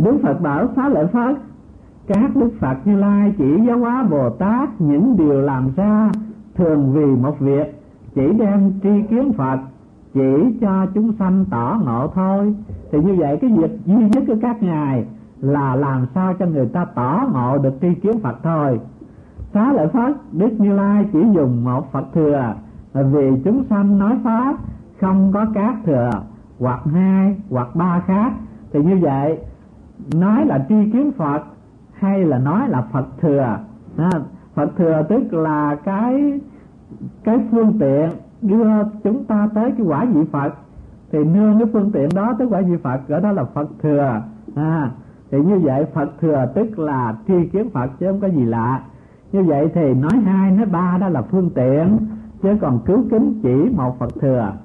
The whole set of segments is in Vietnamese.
Đức Phật bảo Xá Lợi Phất, các Đức Phật Như Lai chỉ giáo hóa Bồ Tát những điều làm ra thường vì một việc, chỉ đem tri kiến Phật, chỉ cho chúng sanh tỏ ngộ thôi. Thì như vậy cái việc duy nhất của các ngài là làm sao cho người ta tỏ ngộ được tri kiến Phật thôi. Xá Lợi Phất, Đức Như Lai chỉ dùng một Phật thừa, vì chúng sanh nói pháp không có các thừa hoặc hai hoặc ba khác. Thì như vậy nói là tri kiến Phật hay là nói là Phật thừa. Phật thừa tức là cái phương tiện đưa chúng ta tới cái quả vị Phật, thì nương cái phương tiện đó tới quả vị Phật, gọi đó là Phật thừa. Thì như vậy Phật thừa tức là tri kiến Phật chứ không có gì lạ. Như vậy thì nói hai nói ba đó là phương tiện, chứ còn cứu kính chỉ một Phật thừa.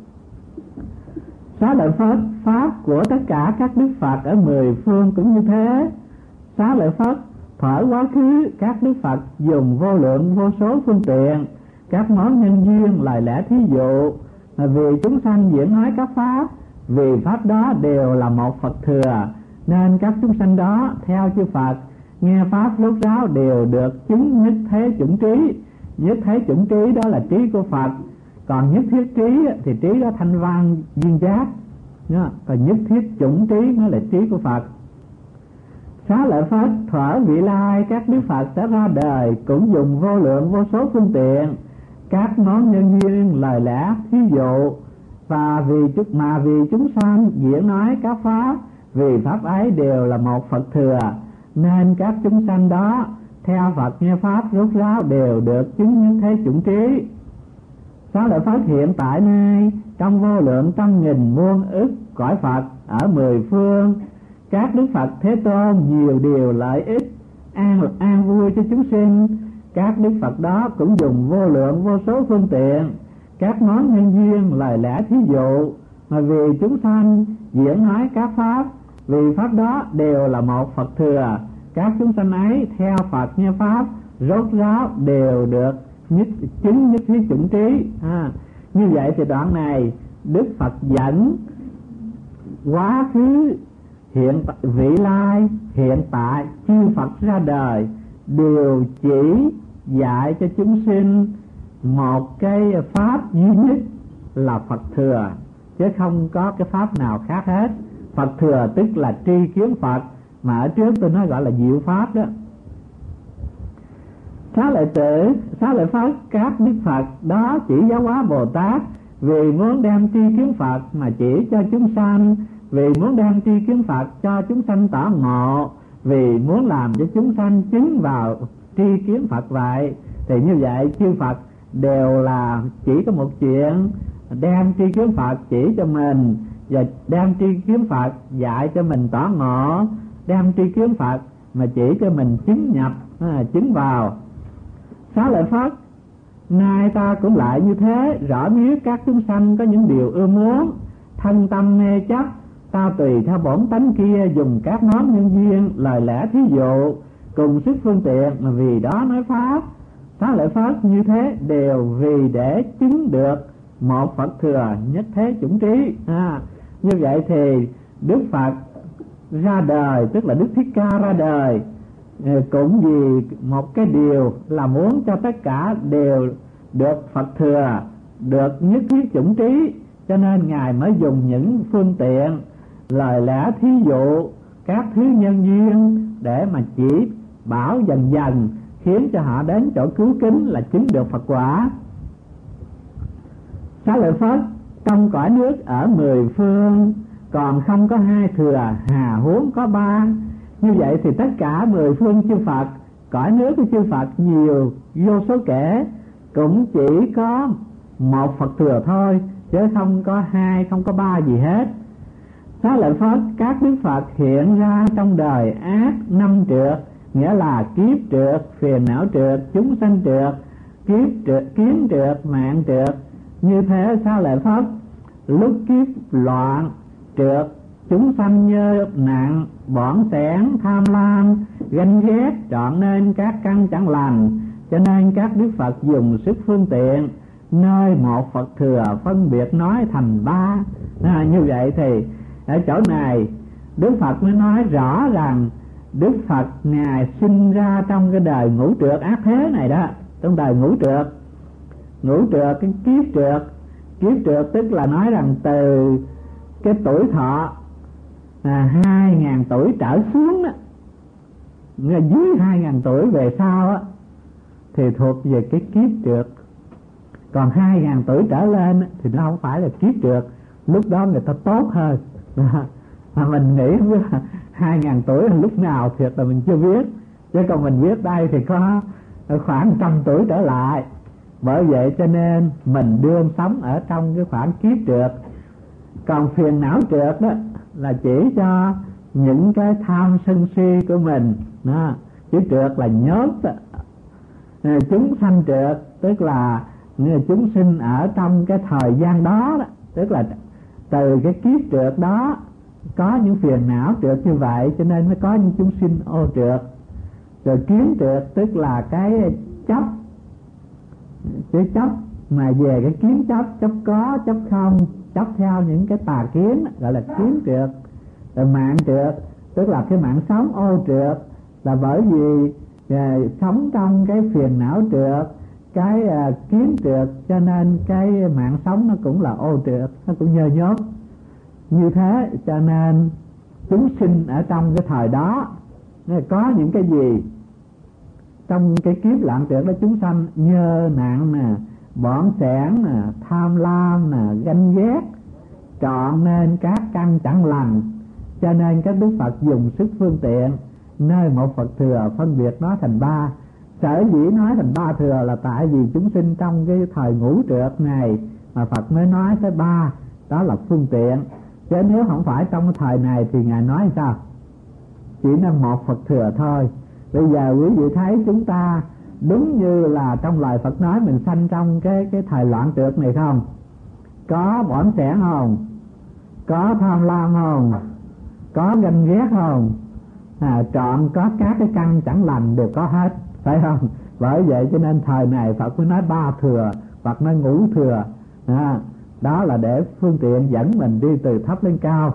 Xá Lợi Phất, pháp của tất cả các Đức Phật ở mười phương cũng như thế. Xá Lợi Phất, thuở quá khứ các Đức Phật dùng vô lượng vô số phương tiện, các món nhân duyên, lời lẽ thí dụ, vì chúng sanh diễn nói các pháp, vì pháp đó đều là một Phật thừa, nên các chúng sanh đó theo chư Phật nghe pháp rốt ráo đều được chứng nhất thế chủng trí. Nhất thế chủng trí đó là trí của Phật, còn nhất thiết trí thì trí đó thanh văn duyên giác, còn nhất thiết chủng trí nó là trí của Phật. Xá Lợi Phất, thuở vị lai các Đức Phật sẽ ra đời cũng dùng vô lượng vô số phương tiện, các món nhân duyên, lời lẽ thí dụ, và vì chúng sanh diễn nói các pháp, vì pháp ấy đều là một Phật thừa, nên các chúng sanh đó theo Phật nghe pháp rốt ráo đều được chứng nhất thế chủng trí. Xá Lợi Phất, hiện tại nay trong vô lượng trăm nghìn muôn ức cõi Phật ở mười phương, các Đức Phật Thế Tôn nhiều điều lợi ích an vui cho chúng sinh. Các Đức Phật đó cũng dùng vô lượng vô số phương tiện, các món nhân duyên, lời lẽ thí dụ, mà vì chúng sanh diễn nói các pháp, vì pháp đó đều là một Phật thừa, các chúng sanh ấy theo Phật nghe pháp rốt ráo đều được chứng nhất thiết chủng trí. Như vậy thì đoạn này Đức Phật dẫn quá khứ, vị lai, hiện tại chư Phật ra đời đều chỉ dạy cho chúng sinh một cái pháp duy nhất là Phật thừa, chứ không có cái pháp nào khác hết. Phật thừa tức là tri kiến Phật, mà ở trước tôi nói gọi là diệu pháp đó. Xá Lợi Phất, các Đức Phật đó chỉ giáo hóa Bồ Tát vì muốn đem tri kiến Phật mà chỉ cho chúng sanh, vì muốn đem tri kiến Phật cho chúng sanh tỏ ngộ, vì muốn làm cho chúng sanh chứng vào tri kiến Phật vậy. Thì như vậy chư Phật đều là chỉ có một chuyện, đem tri kiến Phật chỉ cho mình, và đem tri kiến Phật dạy cho mình tỏ ngộ, đem tri kiến Phật mà chỉ cho mình chứng nhập, chứng vào. Xá Lợi Phất, nay ta cũng lại như thế, rõ biết các chúng sanh có những điều ưa muốn, thân tâm mê chấp, ta tùy theo bổn tánh kia dùng các món nhân duyên, lời lẽ thí dụ, cùng sức phương tiện mà vì đó nói pháp. Xá Lợi Phất, như thế đều vì để chứng được một Phật thừa nhất thế chủng trí. Như vậy thì Đức Phật ra đời, tức là Đức Thích Ca ra đời, cũng vì một cái điều là muốn cho tất cả đều được Phật thừa, được nhất thiết chủng trí, cho nên Ngài mới dùng những phương tiện, lời lẽ thí dụ, các thứ nhân duyên để mà chỉ bảo dần dần, khiến cho họ đến chỗ cứu kính là chứng được Phật quả. Xá Lợi Phất, trong cõi nước ở mười phương còn không có hai thừa, hà huống có ba. Như vậy thì tất cả mười phương chư Phật, cõi nước của chư Phật nhiều vô số kể, cũng chỉ có một Phật thừa thôi, chứ không có hai, không có ba gì hết. Xá Lợi Phất, các Đức Phật hiện ra trong đời ác năm trượt, nghĩa là kiếp trượt, phiền não trượt, chúng sanh trượt, kiếp trượt, kiến trượt, mạng trượt. Như thế Xá Lợi Phất, lúc kiếp loạn trượt, chúng sanh nhơ nặng, bỏng sẻn, tham lam, ganh ghét, trọn nên các căn chẳng lành, cho nên các Đức Phật dùng sức phương tiện, nơi một Phật thừa phân biệt nói thành ba. Như vậy thì ở chỗ này Đức Phật mới nói rõ rằng Đức Phật Ngài sinh ra trong cái đời ngũ trượt ác thế này đó, trong đời ngũ trượt, cái kiếp trượt tức là nói rằng từ cái tuổi thọ 2.000 tuổi trở xuống đó, dưới 2.000 tuổi về sau á thì thuộc về cái kiếp trượt. Còn 2.000 tuổi trở lên thì nó không phải là kiếp trượt, lúc đó người ta tốt hơn. Mà mình nghĩ 2.000 tuổi lúc nào thiệt là mình chưa biết, chứ còn mình biết đây thì có khoảng 100 tuổi trở lại. Bởi vậy cho nên mình đương sống ở trong cái khoảng kiếp trượt. Còn phiền não trượt đó là chỉ cho những cái tham sân si của mình đó. Chứ trượt là nhóm chúng sanh trượt, tức là chúng sinh ở trong cái thời gian đó, tức là từ cái kiếp trượt đó có những phiền não trượt như vậy, cho nên mới có những chúng sinh ô trượt. Rồi kiến trượt tức là cái chấp mà về cái kiến chấp có, chấp không, chấp theo những cái tà kiến, gọi là kiến trượt. Rồi mạng trượt tức là cái mạng sống ô trượt, là bởi vì sống trong cái phiền não trượt, cái kiến trượt, cho nên cái mạng sống nó cũng là ô trượt, nó cũng nhơ nhớp. Như thế cho nên chúng sinh ở trong cái thời đó có những cái gì trong cái kiếp loạn trượt đó, chúng sanh nhơ nặng nè, bỏng sẻn nè, tham lam nè, ganh ghét, trọn nên các căn chẳng lành. Cho nên các Đức Phật dùng sức phương tiện nơi một Phật thừa phân biệt nó thành ba. Sở dĩ nói thành ba thừa là tại vì chúng sinh trong cái thời ngũ trượt này mà Phật mới nói tới ba, đó là phương tiện. Chứ nếu không phải trong cái thời này thì Ngài nói sao? Chỉ là một Phật thừa thôi. Bây giờ quý vị thấy chúng ta đúng như là trong lời Phật nói mình sanh trong cái thời loạn trượt này không? Có bỏng sẻn không? Có tham lam không? Có ganh ghét không? Trọn có các cái căn chẳng lành đều có hết, phải không? Bởi vậy cho nên thời này Phật mới nói ba thừa, Phật nói ngũ thừa. Đó là để phương tiện dẫn mình đi từ thấp lên cao.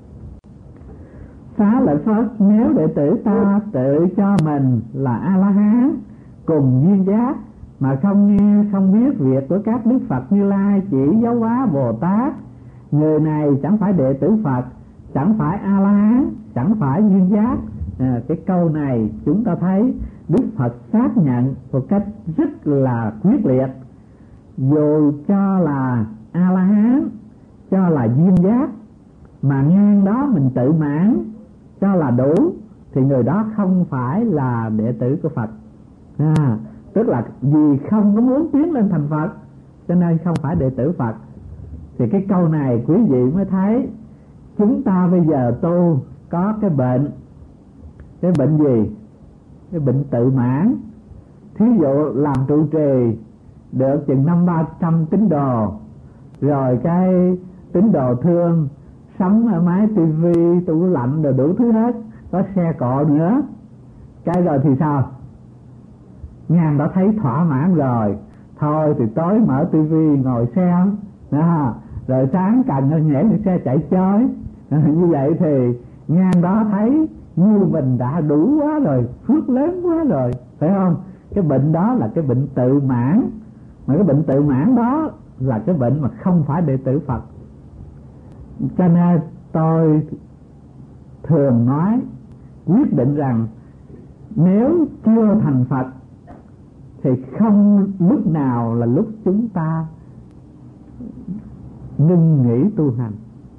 Xá lợi Phất, nếu đệ tử ta tự cho mình là A-la-hán cùng duyên giác mà không nghe không biết việc của các Đức Phật Như Lai chỉ giáo hóa Bồ Tát, người này chẳng phải đệ tử Phật, chẳng phải A-la-hán, chẳng phải duyên giác. Cái câu này chúng ta thấy Đức Phật xác nhận một cách rất là quyết liệt. Dù cho là A-la-hán, cho là duyên giác, mà ngang đó mình tự mãn cho là đủ, thì người đó không phải là đệ tử của Phật. Tức là vì không có muốn tiến lên thành Phật cho nên không phải đệ tử Phật. Thì cái câu này quý vị mới thấy chúng ta bây giờ tu có cái bệnh. Cái bệnh gì? Cái bệnh tự mãn. Thí dụ làm trụ trì được chừng 200-300 tín đồ, rồi cái tín đồ thương sắm máy tivi, tủ lạnh rồi đủ thứ hết, có xe cộ nữa. Cái rồi thì sao? Ngàn đã thấy thỏa mãn rồi, thôi thì tối mở tivi ngồi xem đó. Rồi sáng cần nhảy lên xe chạy chơi. Như vậy thì ngang đó thấy như mình đã đủ quá rồi, phước lớn quá rồi, phải không? Cái bệnh đó là cái bệnh tự mãn. Mà cái bệnh tự mãn đó là cái bệnh mà không phải đệ tử Phật. Cho nên tôi thường nói quyết định rằng nếu chưa thành Phật thì không lúc nào là lúc chúng ta ngưng nghỉ tu hành.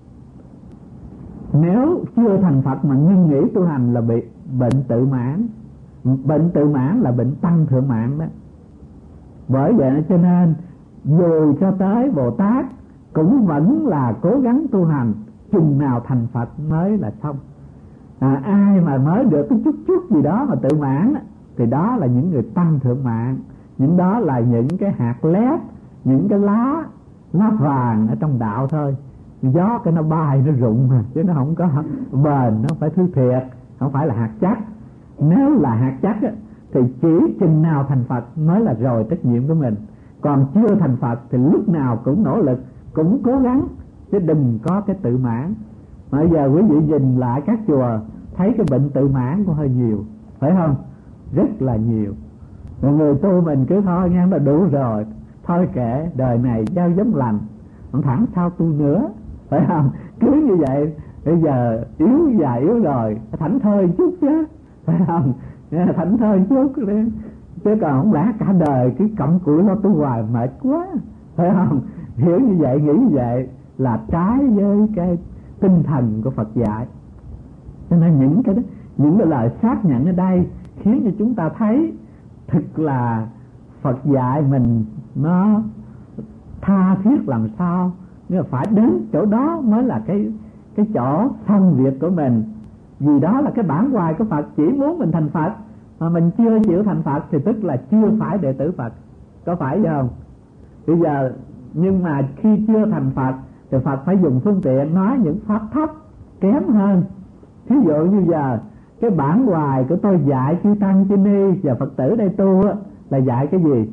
Nếu chưa thành Phật mà ngưng nghỉ tu hành là bị bệnh tự mãn. Bệnh tự mãn là bệnh tăng thượng mạng đó. Bởi vậy cho nên dù cho tới Bồ Tát cũng vẫn là cố gắng tu hành, chừng nào thành Phật mới là xong. Ai mà mới được cái chút gì đó mà tự mãn thì đó là những người tăng thượng mạng. Những đó là những cái hạt lép, những cái lá vàng ở trong đạo thôi. Gió cái nó bay nó rụng mà, chứ nó không có bền, nó phải thứ thiệt, không phải là hạt chắc. Nếu là hạt chắc thì chỉ chừng nào thành Phật mới là rồi trách nhiệm của mình. Còn chưa thành Phật thì lúc nào cũng nỗ lực, cũng cố gắng, chứ đừng có cái tự mãn. Bây giờ quý vị nhìn lại các chùa thấy cái bệnh tự mãn cũng hơi nhiều, phải không? Rất là nhiều. Rồi người tu mình cứ thôi nghe là đủ rồi, thôi kệ đời này gieo giống lành, không thẳng sao tu nữa, phải không? Cứ như vậy. Bây giờ yếu già yếu rồi, thảnh thơi chút chứ, phải không? Thảnh thơi chút đi, chứ còn không lẽ cả đời cứ cặm cụi lo tu hoài mệt quá, phải không? Hiểu như vậy, nghĩ như vậy là trái với cái tinh thần của Phật dạy. Cho nên những cái lời xác nhận ở đây khiến cho chúng ta thấy thực là Phật dạy mình nó tha thiết làm sao, nhưng mà phải đến chỗ đó mới là cái chỗ xong việc của mình. Vì đó là cái bản hoài của Phật, chỉ muốn mình thành Phật mà mình chưa chịu thành Phật thì tức là chưa phải đệ tử Phật, có phải không? Bây giờ nhưng mà khi chưa thành Phật thì Phật phải dùng phương tiện nói những pháp thấp kém hơn. Thí dụ như giờ cái bản hoài của tôi dạy chư tăng chư ni và Phật tử đây tu là dạy cái gì?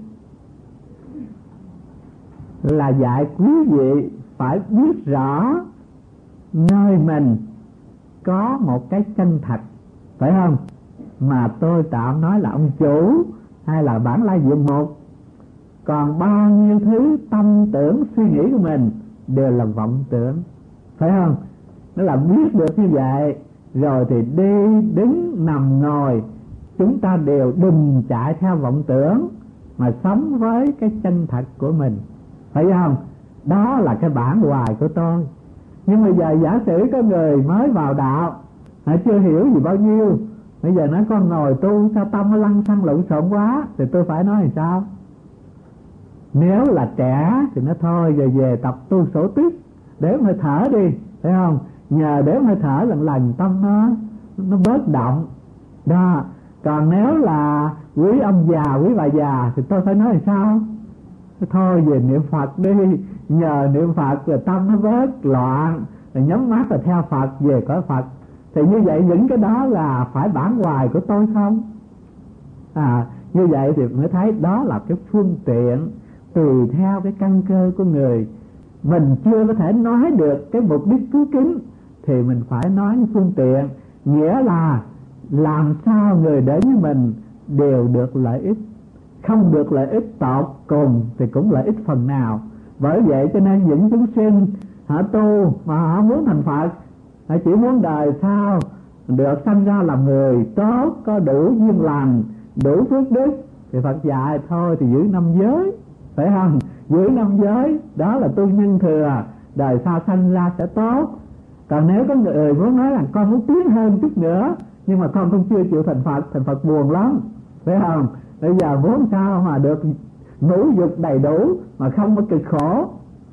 Là dạy quý vị phải biết rõ nơi mình có một cái chân thật, phải không? Mà tôi tạm nói là ông chủ hay là bản lai diện mục. Còn bao nhiêu thứ tâm tưởng suy nghĩ của mình đều là vọng tưởng, phải không? Nó là biết được như vậy rồi thì đi đứng nằm ngồi chúng ta đều đừng chạy theo vọng tưởng mà sống với cái chân thật của mình, phải không? Đó là cái bản hoài của tôi. Nhưng bây giờ giả sử có người mới vào đạo, họ chưa hiểu gì bao nhiêu, bây giờ nói con ngồi tu sao tâm nó lăn xăng lộn xộn quá, thì tôi phải nói làm sao? Nếu là trẻ thì nó thôi về tập tu sổ tiết, để hơi thở đi, phải không? Nhờ để hơi thở lần lần tâm nó bớt động đó. Còn nếu là quý ông già quý bà già thì tôi phải nói làm sao? Thôi về niệm Phật đi, nhờ niệm Phật rồi tâm nó bớt loạn, rồi nhắm mắt rồi theo Phật về cõi Phật. Thì như vậy những cái đó là phải bản hoài của tôi không? Như vậy thì mới thấy đó là cái phương tiện tùy theo cái căn cơ của người. Mình chưa có thể nói được cái mục đích cứu kính thì mình phải nói những phương tiện, nghĩa là làm sao người đến với mình đều được lợi ích, không được lợi ích tột cùng thì cũng lợi ích phần nào. Bởi vậy cho nên những chúng sinh họ tu mà họ muốn thành Phật, họ chỉ muốn đời sau được sanh ra làm người tốt, có đủ duyên lành, đủ phước đức, thì Phật dạy thôi thì giữ 5 giới, phải không? Giữ 5 giới đó là tu nhân thừa, đời sau sanh ra sẽ tốt. Còn nếu có người muốn nói là con muốn tiến hơn chút nữa nhưng mà con cũng chưa chịu thành Phật buồn lắm, phải không? Bây giờ muốn sao mà được ngũ dục đầy đủ mà không có cực khổ.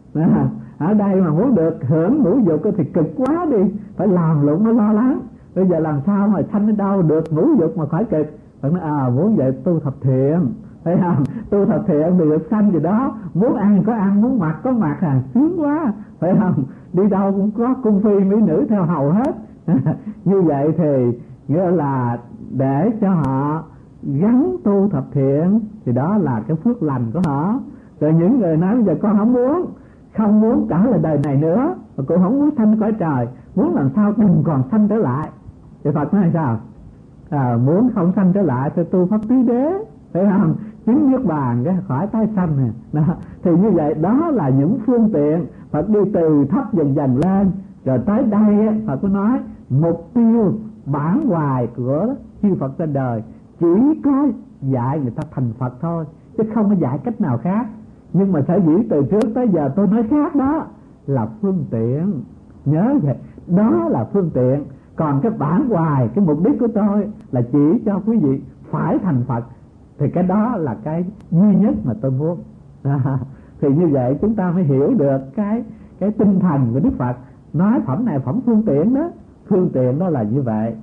Ở đây mà muốn được hưởng ngũ dục thì cực quá đi, phải làm lụng mới lo lắng. Bây giờ làm sao mà sanh ở đâu được ngũ dục mà khỏi cực? Phải nói muốn vậy tu thập thiện, thấy không? Tu thập thiện thì được sanh gì đó, muốn ăn có ăn, muốn mặc có mặc, sướng quá, phải không? Đi đâu cũng có cung phi mỹ nữ theo hầu hết. Như vậy thì nghĩa là để cho họ gắn tu thập thiện thì đó là cái phước lành của họ. Rồi những người nói bây giờ con không muốn trở lại đời này nữa, mà cũng không muốn sanh cõi trời, muốn làm sao đừng còn sanh trở lại. Thì Phật nói sao? Muốn không sanh trở lại thì tu pháp tứ đế, phải không? Chứng niết bàn cái khỏi tái sanh nè. Thì như vậy đó là những phương tiện Phật đi từ thấp dần dần lên. Rồi tới đây Phật có nói mục tiêu bản hoài của chư Phật trên đời chỉ có dạy người ta thành Phật thôi, chứ không có dạy cách nào khác. Nhưng mà sở dĩ từ trước tới giờ tôi nói khác đó là phương tiện, nhớ vậy, đó là phương tiện. Còn cái bản hoài, cái mục đích của tôi là chỉ cho quý vị phải thành Phật, thì cái đó là cái duy nhất mà tôi muốn. Thì như vậy chúng ta mới hiểu được cái tinh thần của Đức Phật nói phẩm này phẩm phương tiện đó. Phương tiện đó là như vậy.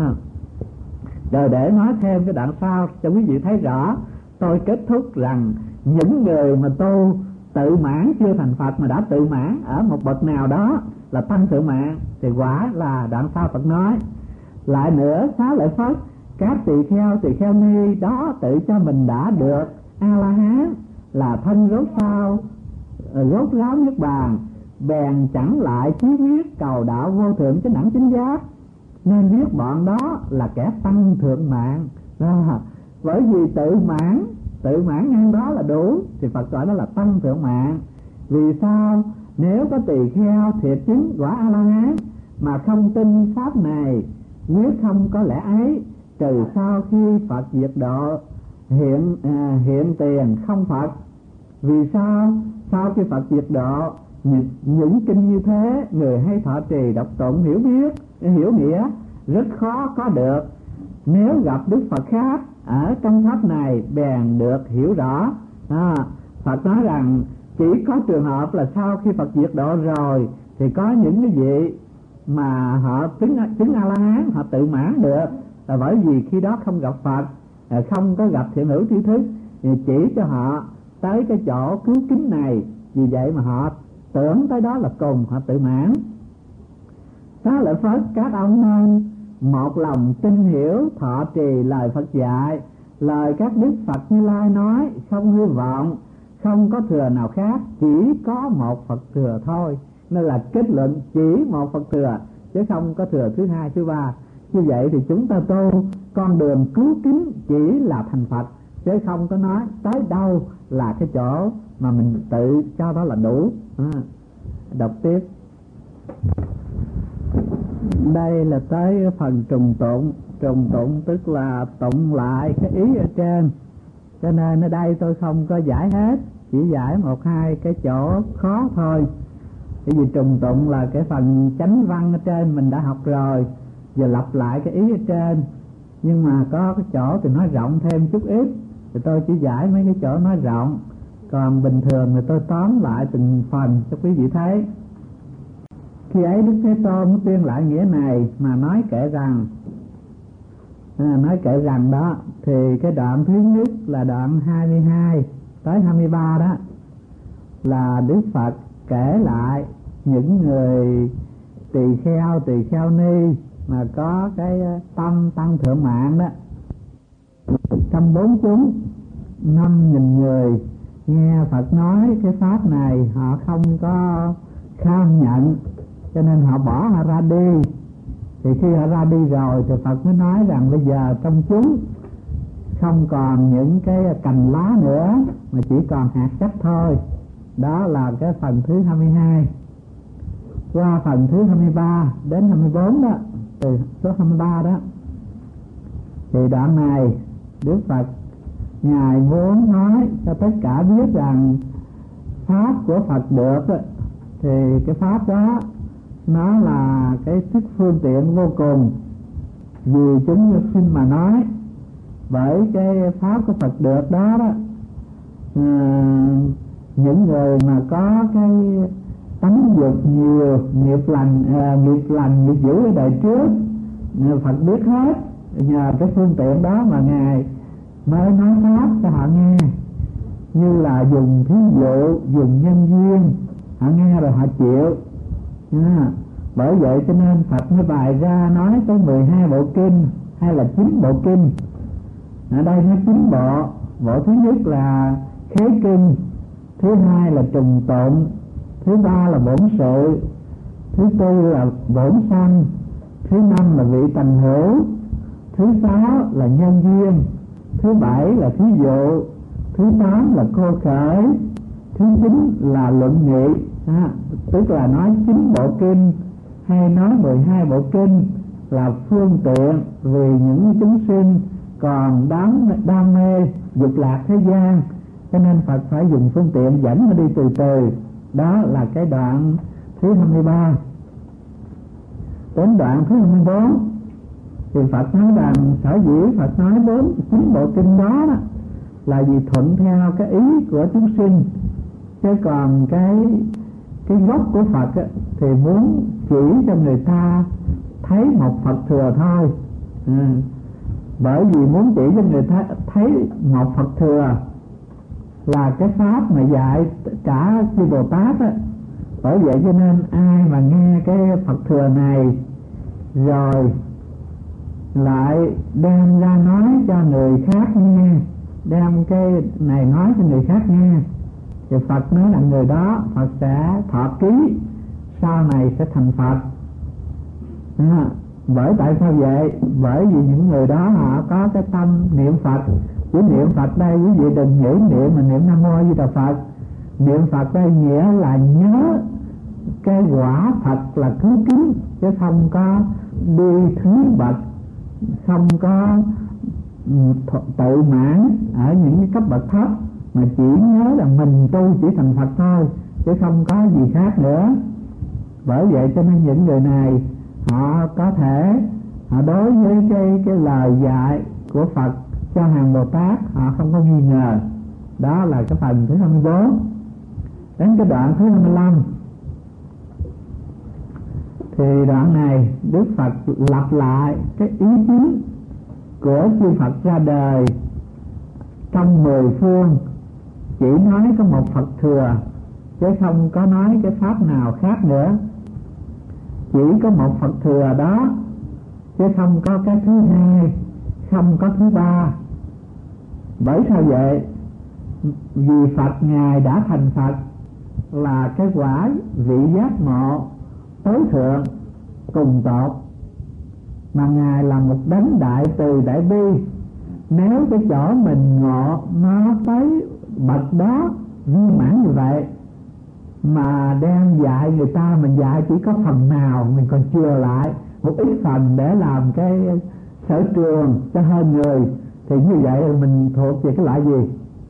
Rồi để nói thêm cái đoạn sau cho quý vị thấy rõ, tôi kết thúc rằng những người mà tu tự mãn chưa thành Phật mà đã tự mãn ở một bậc nào đó là tăng tự mãn, thì quả là đoạn sau Phật nói lại nữa: Xá lợi Phất, các tỳ kheo ni đó tự cho mình đã được A La Hán, là thân rốt sao rốt ráo niết bàn, bèn chẳng lại chí quyết cầu đạo vô thượng chánh đẳng chánh giác, nên biết bọn đó là kẻ tăng thượng mạng. Bởi vì tự mãn ngang đó là đủ, thì Phật gọi đó là tăng thượng mạng. Vì sao? Nếu có tỳ kheo thiệt chứng quả A La Hán mà không tin pháp này, quyết không có lẽ ấy, trừ sau khi Phật diệt độ hiện tiền không Phật. Vì sao? Sau khi Phật diệt độ, những kinh như thế người hay thọ trì đọc tụng hiểu nghĩa rất khó có được. Nếu gặp Đức Phật khác ở trong pháp này bèn được hiểu rõ. Phật nói rằng chỉ có trường hợp là sau khi Phật diệt độ rồi thì có những cái vị mà họ chứng A La Hán, họ tự mãn được, là bởi vì khi đó không gặp Phật, không có gặp thiện hữu tri thức, thì chỉ cho họ tới cái chỗ cứu kính này, vì vậy mà họ tưởng tới đó là cùng, họ tự mãn. Xá lợi Phất, các ông nên một lòng tin hiểu thọ trì lời Phật dạy, lời các Đức Phật Như Lai nói, không hư vọng, không có thừa nào khác, chỉ có một Phật thừa thôi. Nên là kết luận chỉ một Phật thừa, chứ không có thừa thứ hai, thứ ba. Như vậy thì chúng ta tu con đường cứu kính chỉ là thành Phật, chứ không có nói tới đâu là cái chỗ mà mình tự cho đó là đủ. Đọc tiếp. Đây là tới phần trùng tụng. Trùng tụng tức là tụng lại cái ý ở trên, cho nên ở đây tôi không có giải hết, chỉ giải một hai cái chỗ khó thôi. Bởi vì trùng tụng là cái phần chánh văn ở trên mình đã học rồi, giờ lặp lại cái ý ở trên, nhưng mà có cái chỗ thì nói rộng thêm chút ít, thì tôi chỉ giải mấy cái chỗ nói rộng, còn bình thường thì tôi tóm lại từng phần cho quý vị thấy. Khi ấy Đức Thế Tôn tuyên lại nghĩa này mà nói kể rằng đó, thì cái đoạn thứ nhất là đoạn 22 tới 23 đó là Đức Phật kể lại những người tỳ kheo ni mà có cái tâm tăng thượng mạng đó. Trong bốn chúng 5.000 người nghe Phật nói cái pháp này, họ không có kham nhận, cho nên họ bỏ họ ra đi. Thì khi họ ra đi rồi thì Phật mới nói rằng bây giờ trong chúng không còn những cái cành lá nữa, mà chỉ còn hạt cắt thôi. Đó là cái phần thứ 22. Qua phần thứ 23 đến 24 đó, từ số 23 đó, thì đoạn này Đức Phật Ngài muốn nói cho tất cả biết rằng pháp của Phật được đó, thì cái pháp đó nó là cái sức phương tiện vô cùng vì chúng sinh mà nói. Bởi cái pháp của Phật được đó, những người mà có cái tánh dục nhiều, nghiệp lành nghiệp dữ ở đời trước, Phật biết hết. Nhờ cái phương tiện đó mà Ngài mới nói pháp cho họ nghe, như là dùng thí dụ, dùng nhân duyên, họ nghe rồi họ chịu. Bởi vậy cho nên Phật mới bày ra nói tới 12 bộ kinh hay là 9 bộ kinh. Ở đây nói 9 bộ. Bộ thứ nhất là khế kinh, thứ hai là trùng tụng, thứ ba là bổn sự, thứ tư là bổn sanh, thứ năm là vị tành hữu, thứ sáu là nhân duyên, thứ bảy là thí dụ, thứ tám là cô khởi, thứ chín là luận nghị. Tức là nói 9 bộ kinh hay nói 12 bộ kinh là phương tiện vì những chúng sinh còn đam mê dục lạc thế gian, cho nên Phật phải dùng phương tiện dẫn nó đi từ từ. Đó là cái đoạn thứ 23. Đến đoạn thứ 24 thì Phật nói rằng sở dĩ Phật nói 9 bộ kinh đó, là vì thuận theo cái ý của chúng sinh, chứ còn cái gốc của Phật thì muốn chỉ cho người ta thấy một Phật thừa thôi. Bởi vì muốn chỉ cho người ta thấy một Phật thừa là cái pháp mà dạy cả chư Bồ Tát á. Bởi vậy cho nên ai mà nghe cái Phật thừa này rồi lại đem ra nói cho người khác nghe, đem cái này nói cho người khác nghe, thì Phật nói là người đó Phật sẽ thọ ký sau này sẽ thành Phật. Bởi tại sao vậy? Bởi vì những người đó họ có cái tâm niệm Phật. Chỉ niệm Phật đây quý vị đừng nghĩ niệm mà niệm Nam Mô A Di Đà Phật. Niệm Phật đây nghĩa là nhớ cái quả Phật là cứu kính, chứ không có đi thứ bậc, không có tự mãn ở những cái cấp bậc thấp, mà chỉ nhớ là mình tu chỉ thành Phật thôi, chứ không có gì khác nữa. Bởi vậy cho nên những người này họ có thể họ đối với cái lời dạy của Phật cho hàng Bồ Tát họ không có nghi ngờ. Đó là cái phần thứ 24. Đến cái đoạn thứ 25 thì đoạn này Đức Phật lặp lại cái ý chính của chư Phật ra đời trong 10 phương, chỉ nói có một Phật thừa chứ không có nói cái pháp nào khác nữa. Chỉ có một Phật thừa đó chứ không có cái thứ hai, không có thứ ba. Bởi sao vậy? Vì Phật Ngài đã thành Phật là cái quả vị giác ngộ tối thượng cùng tột, mà Ngài là một đấng đại từ đại bi. Nếu cái chỗ mình ngộ nó tới bậc đó viên mãn như vậy mà đang dạy người ta, mình dạy chỉ có phần nào, mình còn chừa lại một ít phần để làm cái sở trường cho hơn người, thì như vậy mình thuộc về cái loại gì?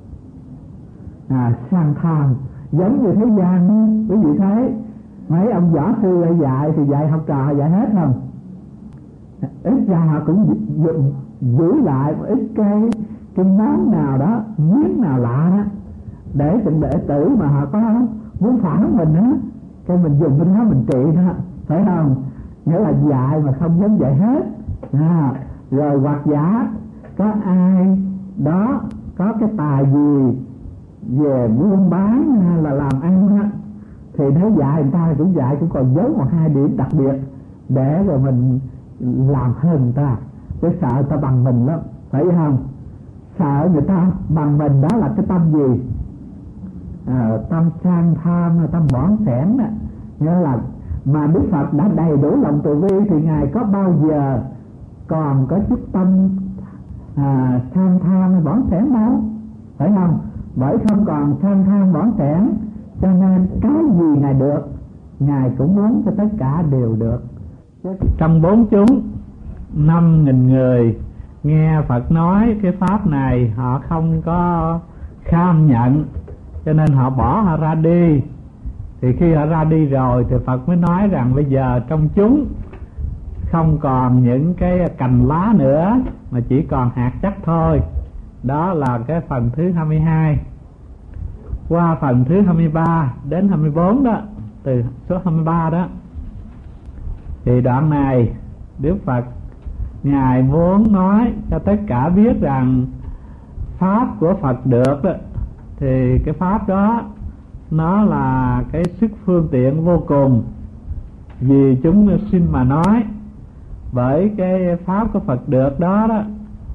Sang tham. Giống như thế gian quý vị thấy mấy ông võ sư lại dạy thì dạy học trò dạy hết không? Ít ra họ cũng giữ lại một ít cái món nào đó, miếng nào lạ đó, để từng đệ tử mà họ có muốn phản mình á, cái mình dùng cái đó mình trị đó, phải không? Nghĩa là dạy mà không dám dạy hết. Rồi hoặc giả có ai đó có cái tài gì về buôn bán hay là làm ăn á, thì nếu dạy người ta cũng dạy, cũng còn giấu một hai điểm đặc biệt để rồi mình làm hơn người ta, chứ sợ người ta bằng mình lắm, phải không? Sợ người ta bằng mình, đó là cái tâm gì? Tâm sang tham, tâm bỏng sẻn đó. Nghĩa là mà Đức Phật đã đầy đủ lòng từ bi thì Ngài có bao giờ còn có chút tâm sang tham hay bỏng sẻn đâu, phải không? Bởi không còn sang tham bỏng sẻn cho nên cái gì Ngài được, Ngài cũng muốn cho tất cả đều được. Trong bốn chúng 5.000 người nghe Phật nói cái pháp này, họ không có kham nhận, cho nên họ bỏ họ ra đi. Thì khi họ ra đi rồi thì Phật mới nói rằng bây giờ trong chúng không còn những cái cành lá nữa, mà chỉ còn hạt chắc thôi. Đó là cái phần thứ 22. Qua phần thứ 23 đến 24 đó, từ số 23 đó, thì đoạn này Đức Phật Ngài muốn nói cho tất cả biết rằng pháp của Phật được đó, thì cái pháp đó nó là cái sức phương tiện vô cùng vì chúng sinh mà nói. Bởi cái pháp của Phật được đó đó,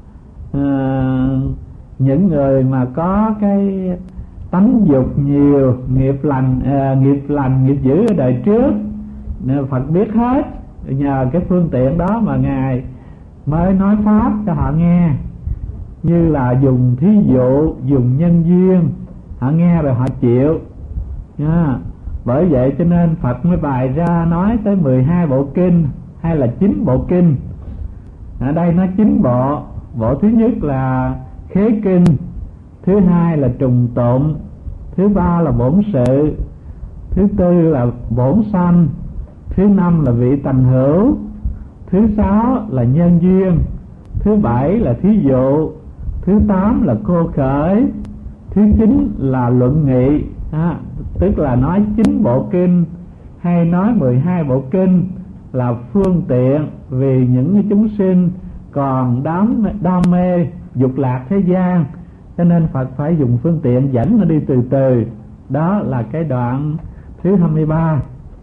những người mà có cái tánh dục nhiều, nghiệp lành nghiệp dữ ở đời trước, nên Phật biết hết. Nhờ cái phương tiện đó mà Ngài mới nói pháp cho họ nghe, như là dùng thí dụ, dùng nhân duyên, họ nghe rồi họ chịu nha. Bởi vậy cho nên Phật mới bày ra nói tới 12 bộ kinh hay là 9 bộ kinh. Ở đây nó 9 bộ. Bộ thứ nhất là khế kinh, thứ hai là trùng tụng, thứ ba là bổn sự, thứ tư là bổn sanh, thứ năm là vị tành hữu, thứ sáu là nhân duyên, thứ bảy là thí dụ, thứ tám là cô khởi, thứ 9 là luận nghị. Tức là nói 9 bộ kinh hay nói 12 bộ kinh là phương tiện vì những chúng sinh còn đam mê dục lạc thế gian, cho nên Phật phải dùng phương tiện dẫn nó đi từ từ. Đó là cái đoạn thứ 23.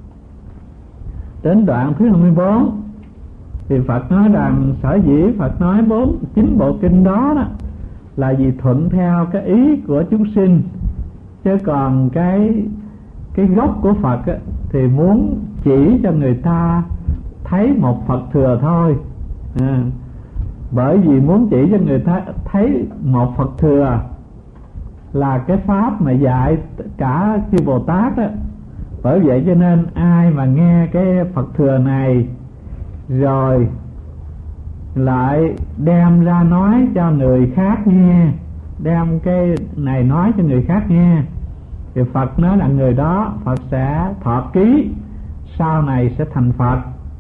Đến đoạn thứ 24 thì Phật nói rằng sở dĩ Phật nói 9 bộ kinh đó, là vì thuận theo cái ý của chúng sinh, chứ còn cái gốc của Phật thì muốn chỉ cho người ta thấy một Phật thừa thôi. Bởi vì muốn chỉ cho người ta thấy một Phật thừa là cái pháp mà dạy cả chư Bồ Tát đó. Bởi vậy cho nên ai mà nghe cái Phật thừa này rồi lại đem ra nói cho người khác nghe, đem cái này nói cho người khác nghe, thì Phật nói là người đó Phật sẽ thọ ký, sau này sẽ thành Phật.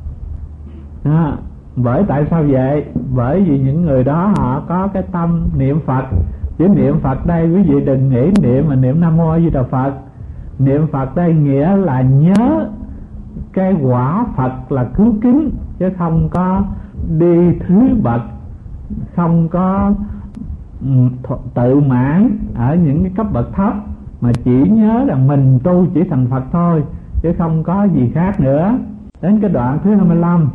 Bởi tại sao vậy? Bởi vì những người đó họ có cái tâm niệm Phật. Chứ niệm Phật đây quý vị đừng nghĩ niệm mà niệm Nam Mô A Di Đà Phật. Niệm Phật đây nghĩa là nhớ cái quả Phật là cứu kính, chứ không có đi thứ bậc, không có tự mãn ở những cái cấp bậc thấp, mà chỉ nhớ là mình tu chỉ thành Phật thôi, chứ không có gì khác nữa. Đến cái đoạn thứ 25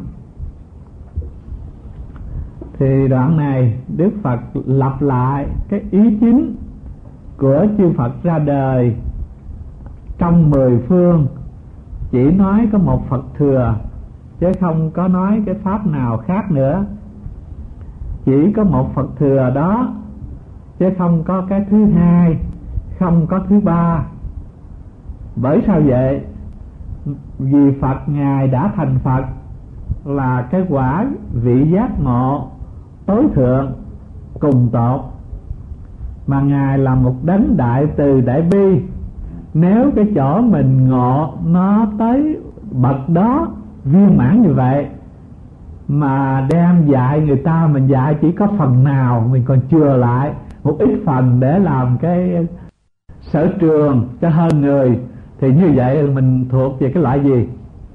thì đoạn này Đức Phật lặp lại cái ý chính của chư Phật ra đời trong 10 phương, chỉ nói có một Phật thừa chứ không có nói cái pháp nào khác nữa. Chỉ có một Phật thừa đó chứ không có cái thứ hai, không có thứ ba. Bởi sao vậy? Vì Phật Ngài đã thành Phật là cái quả vị giác ngộ tối thượng cùng tột, mà Ngài là một đấng đại từ đại bi. Nếu cái chỗ mình ngộ nó tới bậc đó viên mãn như vậy, mà đem dạy người ta, mình dạy chỉ có phần nào, mình còn chừa lại một ít phần để làm cái sở trường cho hơn người, thì như vậy mình thuộc về cái loại gì?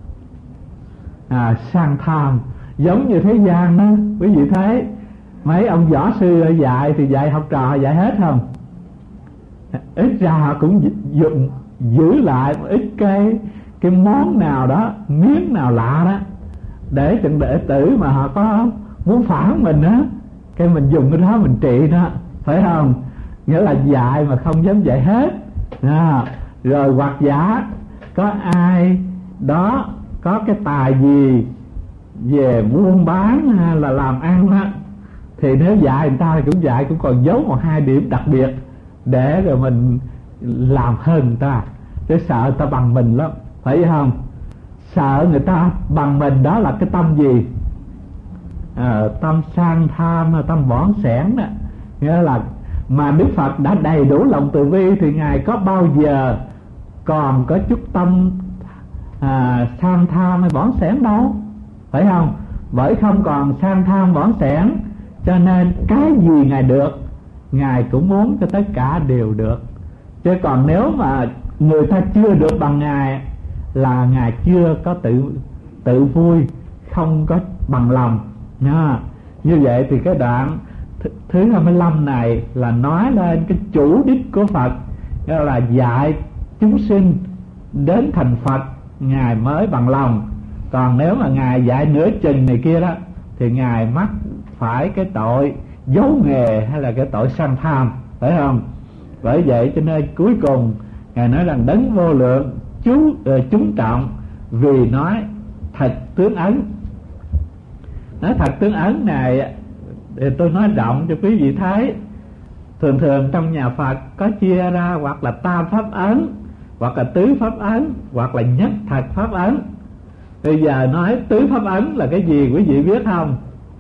Sang tham. Giống như thế gian đó, quý vị thấy mấy ông võ sư ở dạy thì dạy học trò dạy hết không? Ít ra họ cũng dùng giữ lại một ít cái món nào đó, miếng nào lạ đó, để chừng đệ tử mà họ có muốn phản mình á, cái mình dùng cái đó mình trị nó, phải không? Nghĩa là dạy mà không dám dạy hết. Rồi hoặc giả có ai đó có cái tài gì về buôn bán hay là làm ăn á, thì nếu dạy người ta thì cũng dạy, cũng còn giấu một hai điểm đặc biệt để rồi mình làm hơn người ta, chứ sợ người ta bằng mình lắm, phải không? Sợ người ta bằng mình, đó là cái tâm gì? Tâm sang tham, tâm bỏn sẻn đó. Nghĩa là mà Đức Phật đã đầy đủ lòng từ bi thì Ngài có bao giờ còn có chút tâm sang tham hay bỏn sẻn đâu, phải không? Bởi không còn sang tham bỏn sẻn cho nên cái gì Ngài được, Ngài cũng muốn cho tất cả đều được. Chứ còn nếu mà người ta chưa được bằng Ngài là Ngài chưa có tự vui, không có bằng lòng. Như vậy thì cái đoạn thứ 25 này là nói lên cái chủ đích của Phật, đó là dạy chúng sinh đến thành Phật Ngài mới bằng lòng. Còn nếu mà Ngài dạy nửa chừng này kia đó thì Ngài mắc phải cái tội giấu nghề hay là cái tội sang tham, phải không? Bởi vậy cho nên cuối cùng Ngài nói rằng đấng vô lượng chúng trọng vì nói thật tướng ấn. Nói thật tướng ấn này thì tôi nói rộng cho quý vị thấy. Thường thường trong nhà Phật có chia ra hoặc là tam pháp ấn, hoặc là tứ pháp ấn, hoặc là nhất thật pháp ấn. Bây giờ nói tứ pháp ấn là cái gì quý vị biết không?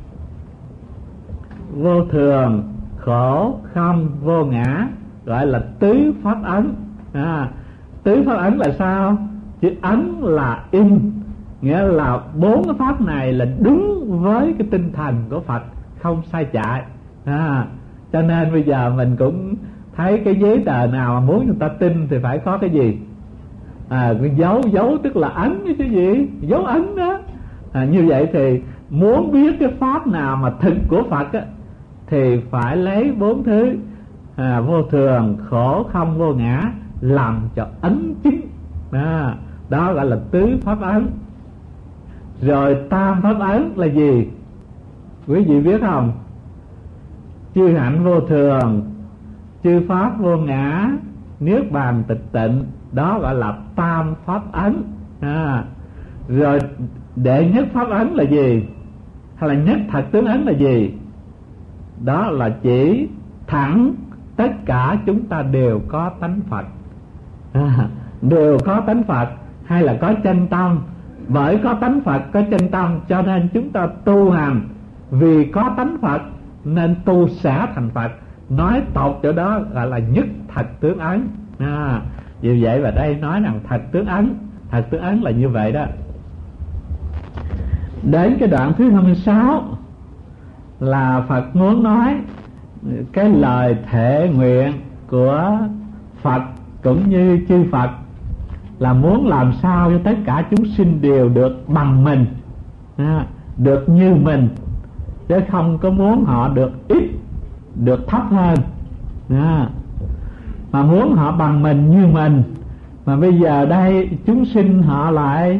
Vô thường, khổ, không, vô ngã, gọi là tứ pháp ấn. Tứ pháp ấn là sao? Chữ ấn là in, nghĩa là bốn cái pháp này là đúng với cái tinh thần của Phật, không sai chạy. Cho nên bây giờ mình cũng thấy cái giấy tờ nào mà muốn người ta tin thì phải có cái gì? Cái dấu tức là ấn chứ cái gì? Dấu ấn đó. Như vậy thì muốn biết cái pháp nào mà thực của Phật á, thì phải lấy bốn thứ vô thường, khổ, không, vô ngã làm cho ấn chứng. Đó gọi là tứ pháp ấn. Rồi tam pháp ấn là gì? Quý vị biết không? Chư hạnh vô thường, chư pháp vô ngã, niết bàn tịch tịnh, đó gọi là tam pháp ấn. Rồi đệ nhất pháp ấn là gì, hay là nhất thật tướng ấn là gì? Đó là chỉ thẳng tất cả chúng ta đều có tánh Phật, đều có tánh Phật, hay là có chân tâm. Bởi có tánh Phật, có chân tâm, cho nên chúng ta tu hành. Vì có tánh Phật nên tu sẽ thành Phật. Nói tột chỗ đó gọi là nhất thật tướng ấn. Vì vậy và đây nói rằng thật tướng ấn. Thật tướng ấn là như vậy đó. Đến cái đoạn thứ 26 là Phật muốn nói cái lời thệ nguyện của Phật cũng như chư Phật, là muốn làm sao cho tất cả chúng sinh đều được bằng mình, được như mình, chứ không có muốn họ được ít, được thấp hơn, mà muốn họ bằng mình như mình. Mà bây giờ đây chúng sinh họ lại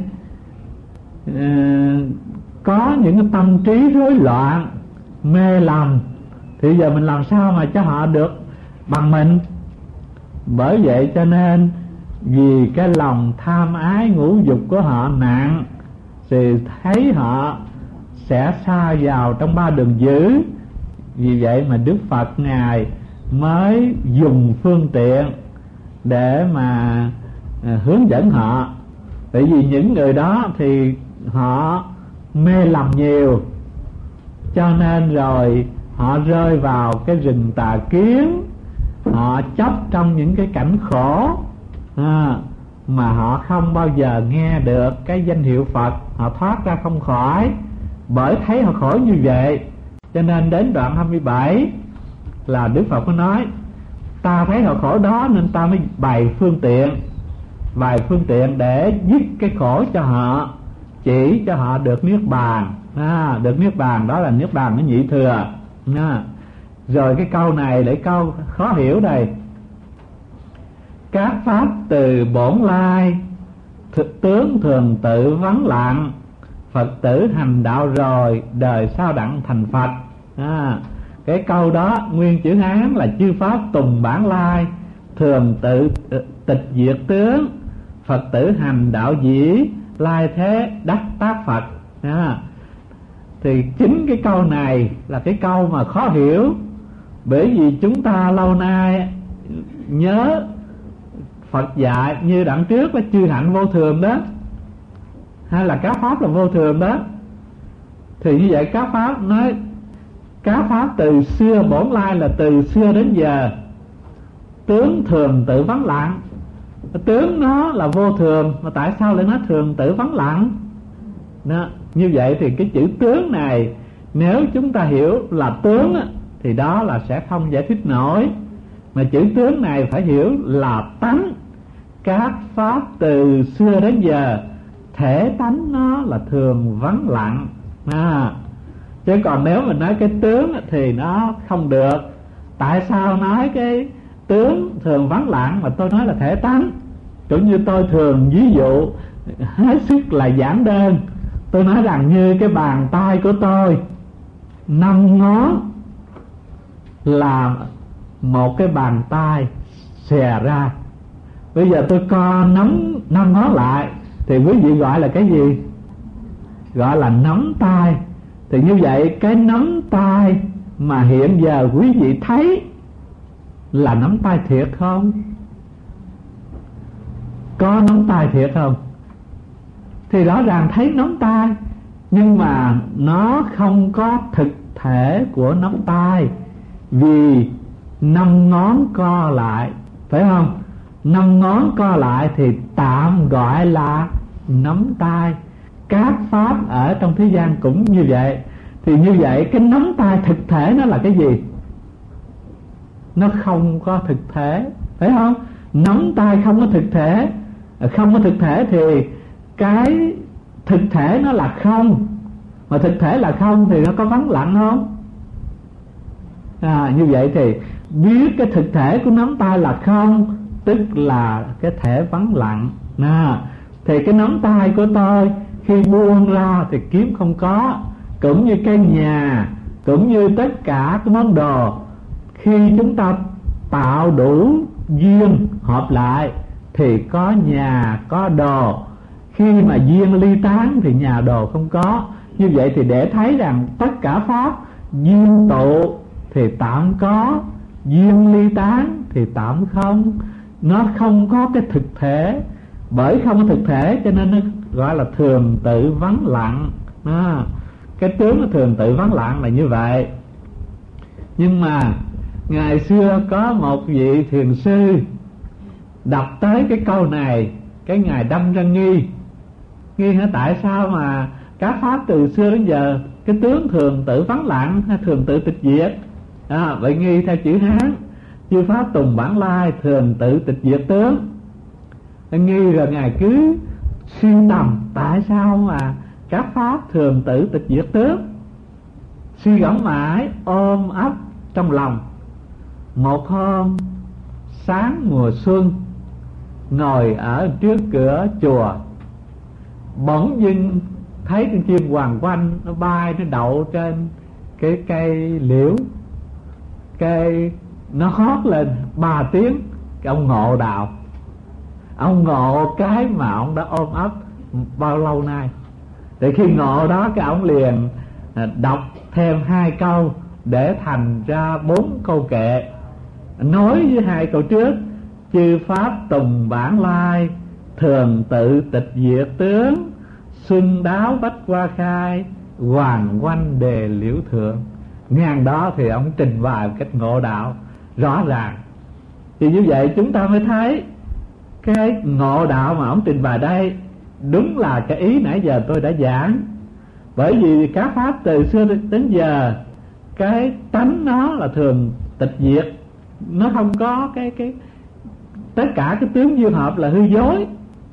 có những cái tâm trí rối loạn, mê lầm, thì giờ mình làm sao mà cho họ được bằng mình? Bởi vậy cho nên vì cái lòng tham ái ngũ dục của họ nặng, thì thấy họ sẽ sa vào trong ba đường dữ. Vì vậy mà Đức Phật Ngài mới dùng phương tiện để mà hướng dẫn họ. Tại vì những người đó thì họ mê lầm nhiều, cho nên rồi họ rơi vào cái rừng tà kiến, họ chấp trong những cái cảnh khổ, mà họ không bao giờ nghe được cái danh hiệu Phật, họ thoát ra không khỏi. Bởi thấy họ khổ như vậy, cho nên đến đoạn 27 là Đức Phật mới nói ta thấy họ khổ đó nên ta mới bày phương tiện để dứt cái khổ cho họ, chỉ cho họ được niết bàn. Được niết bàn, đó là niết bàn nó nhị thừa. Rồi cái câu này để câu khó hiểu đây: các pháp từ bổn lai, thực tướng thường tự vắng lặng, Phật tử hành đạo rồi, đời sau đặng thành Phật. Cái câu đó nguyên chữ Hán là chư pháp tùng bản lai, thường tự tịch diệt tướng, Phật tử hành đạo dĩ, lai thế đắc tác Phật. Thì chính cái câu này là cái câu mà khó hiểu, bởi vì chúng ta lâu nay nhớ Phật dạy như đoạn trước là chư hạnh vô thường đó, hay là các pháp là vô thường đó. Thì như vậy các pháp nói các pháp từ xưa bổn lai là từ xưa đến giờ, tướng thường tự vắng lặng. Tướng nó là vô thường, mà tại sao lại nói thường tự vắng lặng? Như vậy thì cái chữ tướng này nếu chúng ta hiểu là tướng thì đó là sẽ không giải thích nổi. Mà chữ tướng này phải hiểu là tánh. Các pháp từ xưa đến giờ, thể tánh nó là thường vắng lặng. Chứ còn nếu mình nói cái tướng thì nó không được. Tại sao nói cái tướng thường vắng lặng mà tôi nói là thể tánh? Cũng như tôi thường ví dụ hết sức là giản đơn, tôi nói rằng như cái bàn tay của tôi 5 ngón là một cái bàn tay xòe ra. Bây giờ tôi co nắm 5 ngón lại thì quý vị gọi là cái gì? Gọi là nắm tay. Thì như vậy cái nắm tay mà hiện giờ quý vị thấy là nắm tay thiệt không? Có nắm tay thiệt không? Thì rõ ràng thấy nắm tay, nhưng mà nó không có thực thể của nắm tay, vì 5 ngón co lại, phải không? 5 ngón co lại thì tạm gọi là nắm tay. Các pháp ở trong thế gian cũng như vậy. Thì như vậy cái nắm tay thực thể nó là cái gì? Nó không có thực thể, phải không? Nắm tay không có thực thể. Không có thực thể thì cái thực thể nó là không. Mà thực thể là không thì nó có vắng lặng không? Như vậy thì biết cái thực thể của nắm tay là không, tức là cái thể vắng lặng. Thì cái nắm tay của tôi khi buông ra thì kiếm không có. Cũng như cái nhà, cũng như tất cả cái món đồ, khi chúng ta tạo đủ duyên hợp lại thì có nhà, có đồ. Khi mà duyên ly tán thì nhà đồ không có. Như vậy thì để thấy rằng tất cả pháp duyên tụ thì tạm có, duyên ly tán thì tạm không. Nó không có cái thực thể. Bởi không có thực thể cho nên nó gọi là thường tự vắng lặng. Cái tướng nó thường tự vắng lặng là như vậy. Nhưng mà ngày xưa có một vị thiền sư đọc tới cái câu này, cái ngài đâm ra nghi hả, tại sao mà các pháp từ xưa đến giờ cái tướng thường tự vắng lặng hay thường tự tịch diệt? Vậy nghi theo chữ Hán, chư pháp tùng bản lai thường tự tịch diệt tướng. Nghi rồi ngài cứ suy tầm tại sao mà các pháp thường tự tịch diệt tướng. Suy gẫm mãi ôm ấp trong lòng. Một hôm sáng mùa xuân, ngồi ở trước cửa chùa, bỗng dưng thấy con chim hoàng oanh nó bay, nó đậu trên cái cây liễu, cây nó hót lên 3 tiếng. Cái ông ngộ đạo, ông ngộ cái mà ông đã ôm ấp bao lâu nay. Thì khi ngộ đó cái ông liền đọc thêm 2 câu để thành ra 4 câu kệ, nối với 2 câu trước: chư pháp tùng bản lai thường tự tịch diệt tướng, xuân đáo bách hoa khai, hoàng oanh đề liễu thượng. Ngang đó thì ông trình bày một cách ngộ đạo rõ ràng. Thì như vậy chúng ta mới thấy cái ngộ đạo mà ông trình bày đây đúng là cái ý nãy giờ tôi đã giảng. Bởi vì các pháp từ xưa đến giờ cái tánh nó là thường tịch diệt, nó không có cái tất cả cái tướng duyên hợp là hư dối,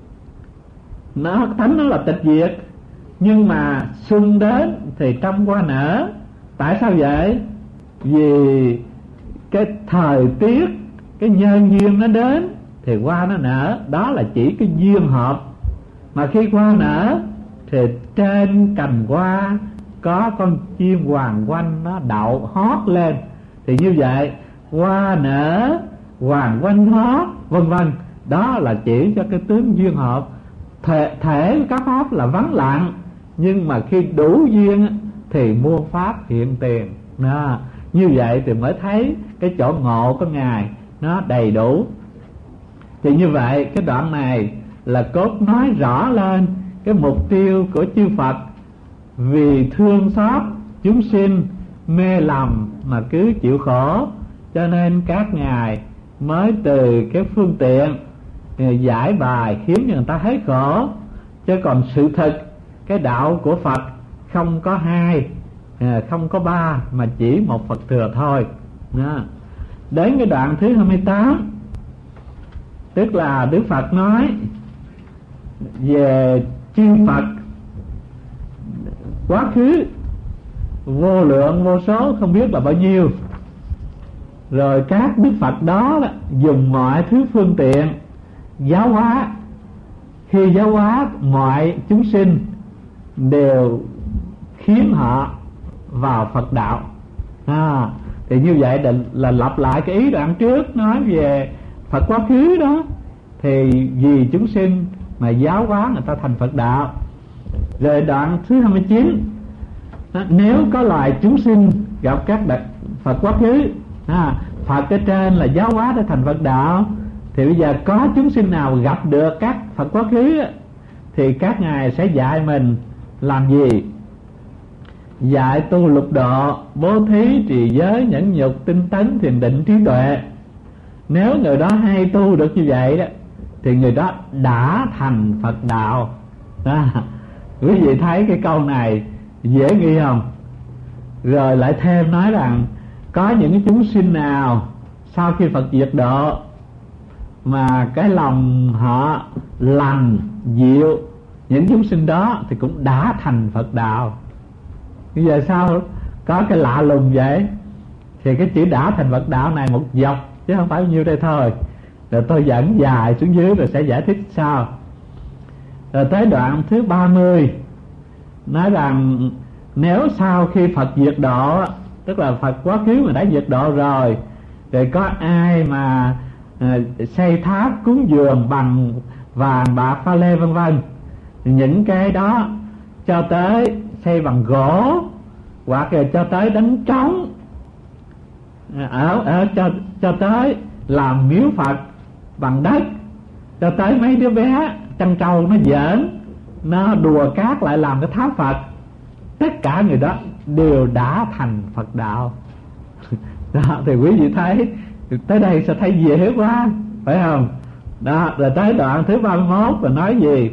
nó tánh nó là tịch diệt. Nhưng mà xuân đến thì trăm hoa nở. Tại sao vậy? Vì cái thời tiết, cái nhân duyên nó đến thì hoa nó nở, đó là chỉ cái duyên hợp. Mà khi hoa nở thì trên cành hoa có con chim hoàng oanh nó đậu hót lên. Thì như vậy hoa nở, hoàng oanh hót, vân vân, đó là chỉ cho cái tướng duyên hợp. Thể các pháp là vắng lặng, nhưng mà khi đủ duyên thì muôn pháp hiện tiền. Như vậy thì mới thấy cái chỗ ngộ của Ngài nó đầy đủ. Thì như vậy cái đoạn này là cốt nói rõ lên cái mục tiêu của chư Phật. Vì thương xót chúng sinh mê lầm mà cứ chịu khổ, cho nên các ngài mới từ cái phương tiện giải bài khiến cho người ta thấy khổ. Chứ còn sự thực cái đạo của Phật không có 2, không có 3, mà chỉ một Phật thừa thôi. Đến cái đoạn thứ 28, tức là Đức Phật nói về chư Phật quá khứ vô lượng vô số không biết là bao nhiêu. Rồi các Đức Phật đó dùng mọi thứ phương tiện giáo hóa. Khi giáo hóa mọi chúng sinh đều khiến họ vào Phật đạo. Thì như vậy là lặp lại cái ý đoạn trước nói về Phật quá khứ đó. Thì vì chúng sinh mà giáo hóa người ta thành Phật đạo. Rồi đoạn thứ 29, nếu có loài chúng sinh gặp các Phật quá khứ, Phật ở trên là giáo hóa để thành Phật đạo, thì bây giờ có chúng sinh nào gặp được các Phật quá khứ thì các ngài sẽ dạy mình làm gì? Dạy tu lục độ, bố thí, trì giới, nhẫn nhục, tinh tấn, thiền định, trí tuệ. Nếu người đó hay tu được như vậy đó thì người đó đã thành Phật đạo. Quý vị thấy cái câu này dễ nghi không? Rồi lại thêm nói rằng có những chúng sinh nào sau khi Phật diệt độ mà cái lòng họ lành dịu, những chúng sinh đó thì cũng đã thành Phật đạo. Bây giờ sao có cái lạ lùng vậy? Thì cái chữ đã thành Phật đạo này một dọc chứ không phải bao nhiêu đây thôi. Rồi tôi dẫn dài xuống dưới rồi sẽ giải thích sau. Rồi tới đoạn thứ 30 nói rằng nếu sau khi Phật diệt độ, tức là Phật quá khứ mà đã diệt độ rồi, rồi có ai mà xây tháp cúng dường bằng vàng bạc pha lê vân vân, những cái đó cho tới xây bằng gỗ, hoặc là cho tới đánh trống, cho tới làm miếu Phật bằng đất, cho tới mấy đứa bé trăn trâu nó giỡn, nó đùa cát lại làm cái tháp Phật. Tất cả người đó đều đã thành Phật đạo. Đó, thì quý vị thấy tới đây sẽ thấy dễ quá, phải không? Đó, rồi tới đoạn thứ 31 và nói gì?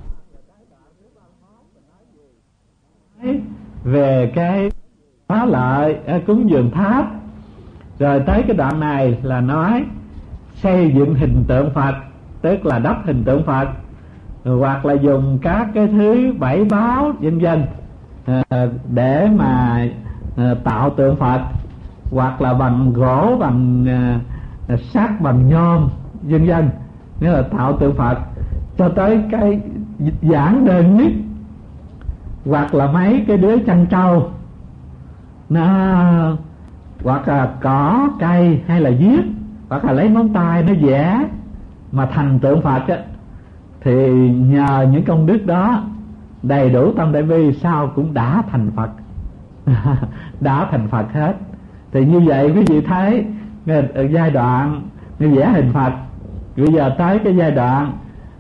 Về cái phá lợi cúng dường tháp. Rồi tới cái đoạn này là nói xây dựng hình tượng Phật, tức là đắp hình tượng Phật, hoặc là dùng các cái thứ bảy báo vân vân để mà tạo tượng Phật, hoặc là bằng gỗ, bằng sắt, bằng nhôm vân vân, nghĩa là tạo tượng Phật. Cho tới cái giản đơn nhất, hoặc là mấy cái đứa chăn trâu nó, hoặc là cỏ cây hay là viết, hoặc là lấy móng tay nó vẽ mà thành tượng Phật á, thì nhờ những công đức đó đầy đủ tâm đại bi, sao cũng đã thành Phật. Đã thành Phật hết. Thì như vậy quý vị thấy giai đoạn vẽ hình Phật, bây giờ tới cái giai đoạn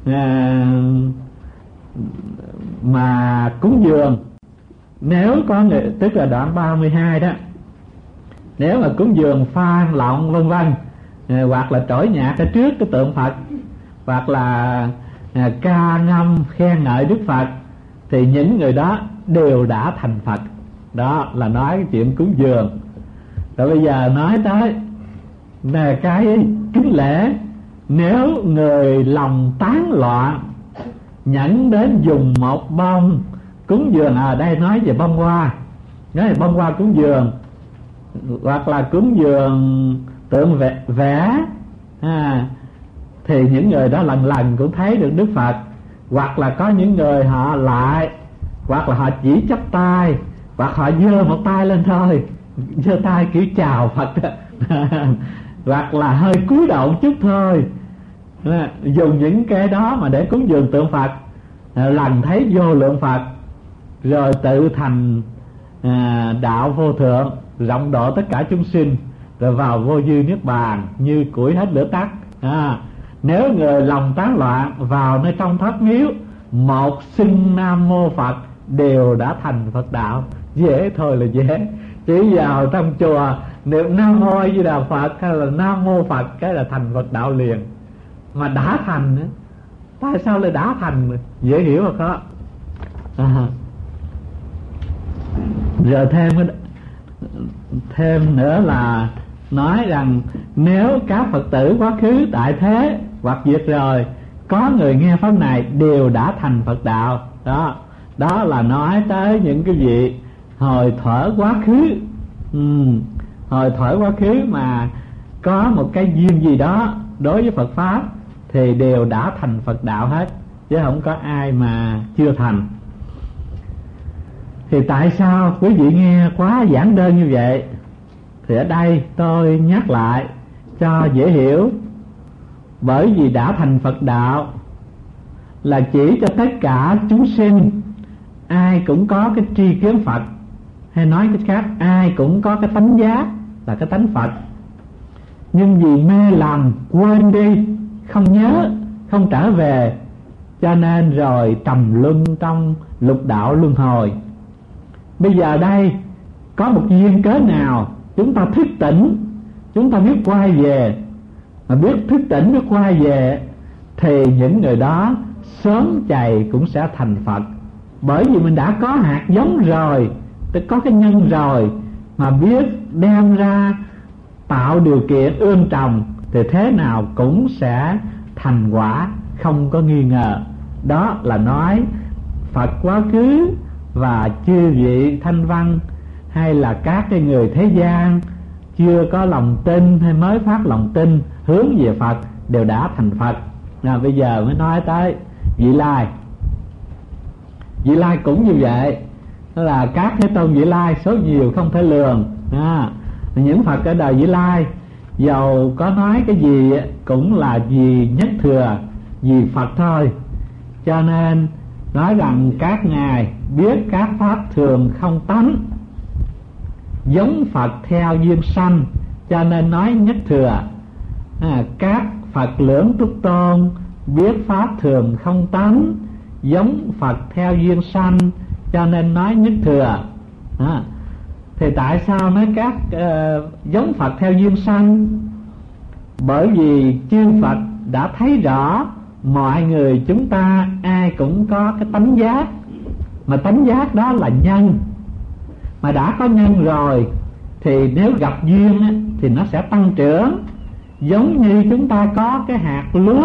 mà cúng dường. Nếu có người, tức là đoạn 32 đó, nếu mà cúng dường phan lọng vân vân, hoặc là trỗi nhạc ở trước cái tượng Phật, hoặc là ca ngâm khen ngợi Đức Phật, thì những người đó đều đã thành Phật. Đó là nói cái chuyện cúng dường. Rồi bây giờ nói tới là cái kính lễ. Nếu người lòng tán loạn nhẫn đến dùng một bông cúng dường, ở đây nói về bông hoa, nói về bông hoa cúng dường, hoặc là cúng dường tượng vẽ thì những người đó lần lần cũng thấy được Đức Phật. Hoặc là có những người họ lại, hoặc là họ chỉ chắp tay, hoặc họ giơ một tay lên thôi, giơ tay kiểu chào Phật. Hoặc là hơi cúi đầu chút thôi, dùng những cái đó mà để cúng dường tượng Phật, lần thấy vô lượng Phật, rồi tự thành đạo vô thượng, rộng độ tất cả chúng sinh, rồi vào vô dư niết bàn như củi hết lửa tắt. Nếu người lòng tán loạn vào nơi trong thất miếu, một xưng Nam Mô Phật đều đã thành Phật đạo. Dễ thôi là dễ, chỉ vào trong chùa niệm Nam Mô A Di Đà Phật hay là Nam Mô Phật cái là thành Phật đạo liền. Mà đã thành nữa, tại sao lại đã thành? Dễ hiểu rồi có. Rồi thêm nữa là nói rằng nếu các Phật tử quá khứ tại thế hoặc diệt rồi, có người nghe pháp này đều đã thành Phật đạo. Đó là nói tới những cái vị hồi thở quá khứ. Hồi thở quá khứ mà có một cái duyên gì đó đối với Phật pháp thì đều đã thành Phật đạo hết, chứ không có ai mà chưa thành. Thì tại sao quý vị nghe quá giản đơn như vậy? Thì ở đây tôi nhắc lại cho dễ hiểu. Bởi vì đã thành Phật đạo là chỉ cho tất cả chúng sinh ai cũng có cái tri kiến Phật, hay nói cách khác, ai cũng có cái tánh giác là cái tánh Phật, nhưng vì mê lầm quên đi, không nhớ, không trở về, cho nên rồi trầm luân trong lục đạo luân hồi. Bây giờ đây có một duyên cớ nào chúng ta thức tỉnh, chúng ta biết quay về, mà biết thức tỉnh biết quay về, thì những người đó sớm chày cũng sẽ thành Phật. Bởi vì mình đã có hạt giống rồi, tức có cái nhân rồi, mà biết đem ra tạo điều kiện ươm trồng, thì thế nào cũng sẽ thành quả, không có nghi ngờ. Đó là nói Phật quá khứ và chư vị thanh văn, hay là các cái người thế gian chưa có lòng tin hay mới phát lòng tin hướng về Phật đều đã thành Phật. Bây giờ mới nói tới Vị Lai. Vị Lai cũng như vậy, đó là các thế tôn Vị Lai số nhiều không thể lường. Những Phật ở đời Vị Lai dầu có nói cái gì cũng là vì nhất thừa, vì Phật thôi. Cho nên nói rằng các ngài biết các pháp thường không tánh, giống Phật theo duyên sanh, cho nên nói nhất thừa. Các Phật lưỡng túc tôn biết pháp thường không tánh, giống Phật theo duyên sanh, cho nên nói nhất thừa. Thì tại sao nói các giống Phật theo duyên sanh? Bởi vì chư Phật đã thấy rõ mọi người chúng ta ai cũng có cái tánh giác, mà tánh giác đó là nhân. Mà đã có nhân rồi thì nếu gặp duyên á, thì nó sẽ tăng trưởng. Giống như chúng ta có cái hạt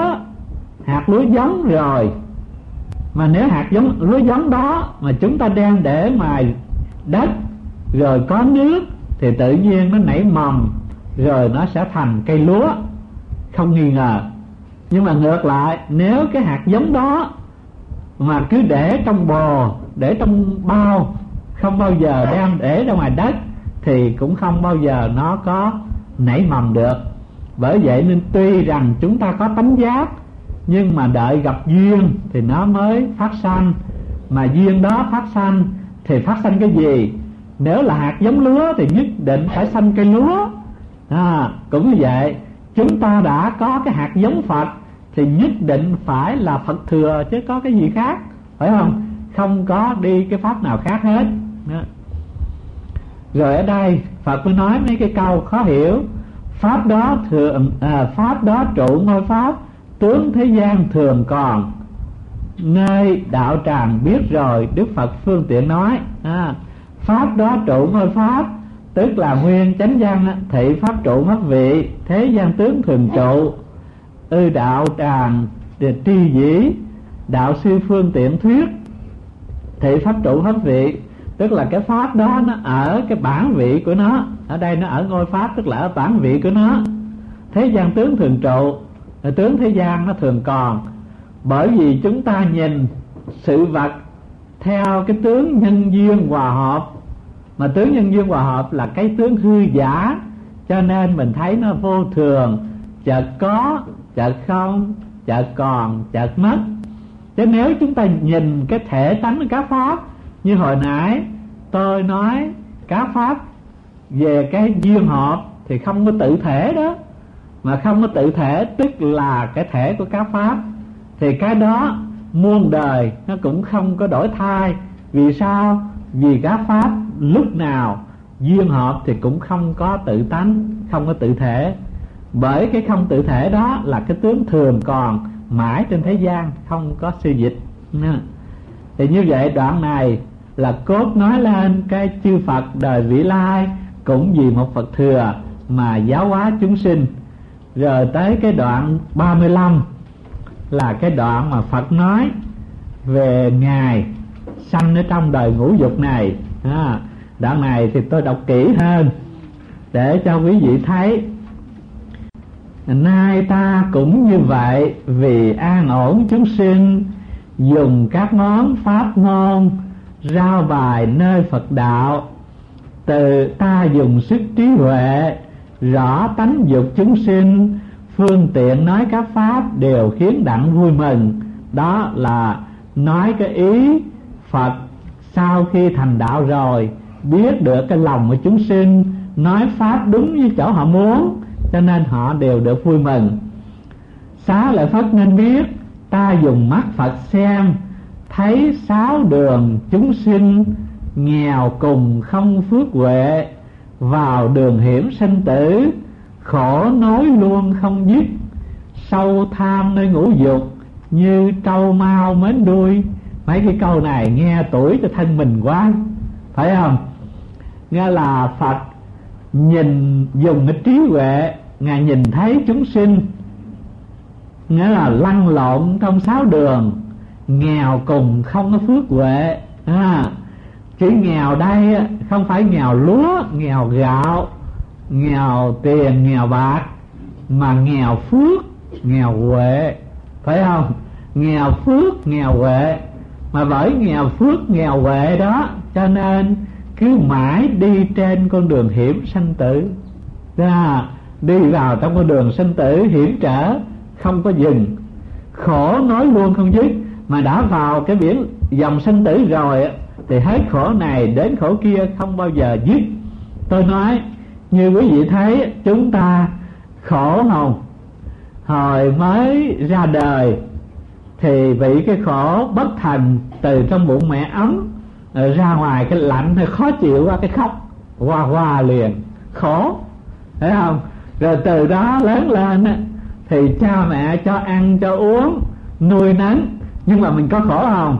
lúa giống rồi, mà nếu hạt lúa giống đó mà chúng ta đem để ngoài đất rồi có nước thì tự nhiên nó nảy mầm, rồi nó sẽ thành cây lúa, không nghi ngờ. Nhưng mà ngược lại, nếu cái hạt giống đó mà cứ để trong bồ, để trong bao, không bao giờ đem để ra ngoài đất, thì cũng không bao giờ nó có nảy mầm được. Bởi vậy nên tuy rằng chúng ta có tánh giác, nhưng mà đợi gặp duyên thì nó mới phát sanh. Mà duyên đó phát sanh thì phát sanh cái gì? Nếu là hạt giống lúa thì nhất định phải sanh cây lúa. Cũng như vậy, chúng ta đã có cái hạt giống Phật thì nhất định phải là Phật thừa, chứ có cái gì khác, phải không? Không có đi cái pháp nào khác hết. Rồi ở đây Phật mới nói mấy cái câu khó hiểu. Pháp đó trụ ngôi pháp, tướng thế gian thường còn, nơi đạo tràng biết rồi. Đức Phật phương tiện nói pháp đó trụ ngôi pháp, tức là nguyên chánh văn thị pháp trụ mất vị, thế gian tướng thường trụ. Đạo tràng tri dĩ, đạo sư phương tiện thuyết, thị pháp trụ hết vị, tức là cái pháp đó nó ở cái bản vị của nó. Ở đây nó ở ngôi pháp, tức là ở bản vị của nó. Thế gian tướng thường trụ, tướng thế gian nó thường còn. Bởi vì chúng ta nhìn sự vật theo cái tướng nhân duyên hòa hợp, mà tướng nhân duyên hòa hợp là cái tướng hư giả, cho nên mình thấy nó vô thường, chợt có, chợt không, chợt còn, chợt mất. Chứ nếu chúng ta nhìn cái thể tánh của các pháp, như hồi nãy tôi nói các pháp về cái duyên hợp thì không có tự thể đó. Mà không có tự thể tức là cái thể của các pháp, thì cái đó muôn đời nó cũng không có đổi thay. Vì sao? Vì các pháp lúc nào duyên hợp thì cũng không có tự tánh, không có tự thể. Bởi cái không tự thể đó là cái tướng thường còn mãi trên thế gian, không có siêu dịch. Thì như vậy đoạn này là cốt nói lên cái chư Phật đời vị lai cũng vì một Phật thừa mà giáo hóa chúng sinh. Rồi tới cái đoạn 35 là cái đoạn mà Phật nói về Ngài sanh ở trong đời ngũ dục này. Đoạn này thì tôi đọc kỹ hơn để cho quý vị thấy. Nay ta cũng như vậy, vì an ổn chúng sinh, dùng các món pháp môn rao bài nơi Phật đạo. Từ ta dùng sức trí huệ rõ tánh dục chúng sinh, phương tiện nói các pháp đều khiến đặng vui mừng. Đó là nói cái ý Phật sau khi thành đạo rồi, biết được cái lòng của chúng sinh, nói pháp đúng như chỗ họ muốn, cho nên họ đều được vui mừng. Xá lợi Phất nên biết, ta dùng mắt Phật xem, thấy sáu đường chúng sinh, nghèo cùng không phước huệ, vào đường hiểm sinh tử, khổ nối luôn không dứt, sâu tham nơi ngũ dục, như trâu mau mến đuôi. Mấy cái câu này nghe tuổi cho thân mình quá, phải không? Nghe là Phật nhìn dùng cái trí huệ, Ngài nhìn thấy chúng sinh, nghĩa là lăn lộn trong sáu đường, nghèo cùng không có phước huệ. Chữ nghèo đây không phải nghèo lúa, nghèo gạo, nghèo tiền, nghèo bạc, mà nghèo phước, nghèo huệ, phải không? Nghèo phước, nghèo huệ. Mà bởi nghèo phước, nghèo huệ đó, cho nên cứ mãi đi trên con đường hiểm sanh tử. Đi vào trong con đường sanh tử hiểm trở, không có dừng, khổ nói luôn không dứt. Mà đã vào cái biển dòng sinh tử rồi thì hết khổ này đến khổ kia không bao giờ dứt. Tôi nói như quý vị thấy chúng ta khổ không? Hồi mới ra đời thì bị cái khổ bất thành từ trong bụng mẹ ấm, ra ngoài cái lạnh hay khó chịu qua cái khóc hoa liền, khổ, thấy không? Rồi từ đó lớn lên thì cha mẹ cho ăn cho uống nuôi nấng, nhưng mà mình có khổ không?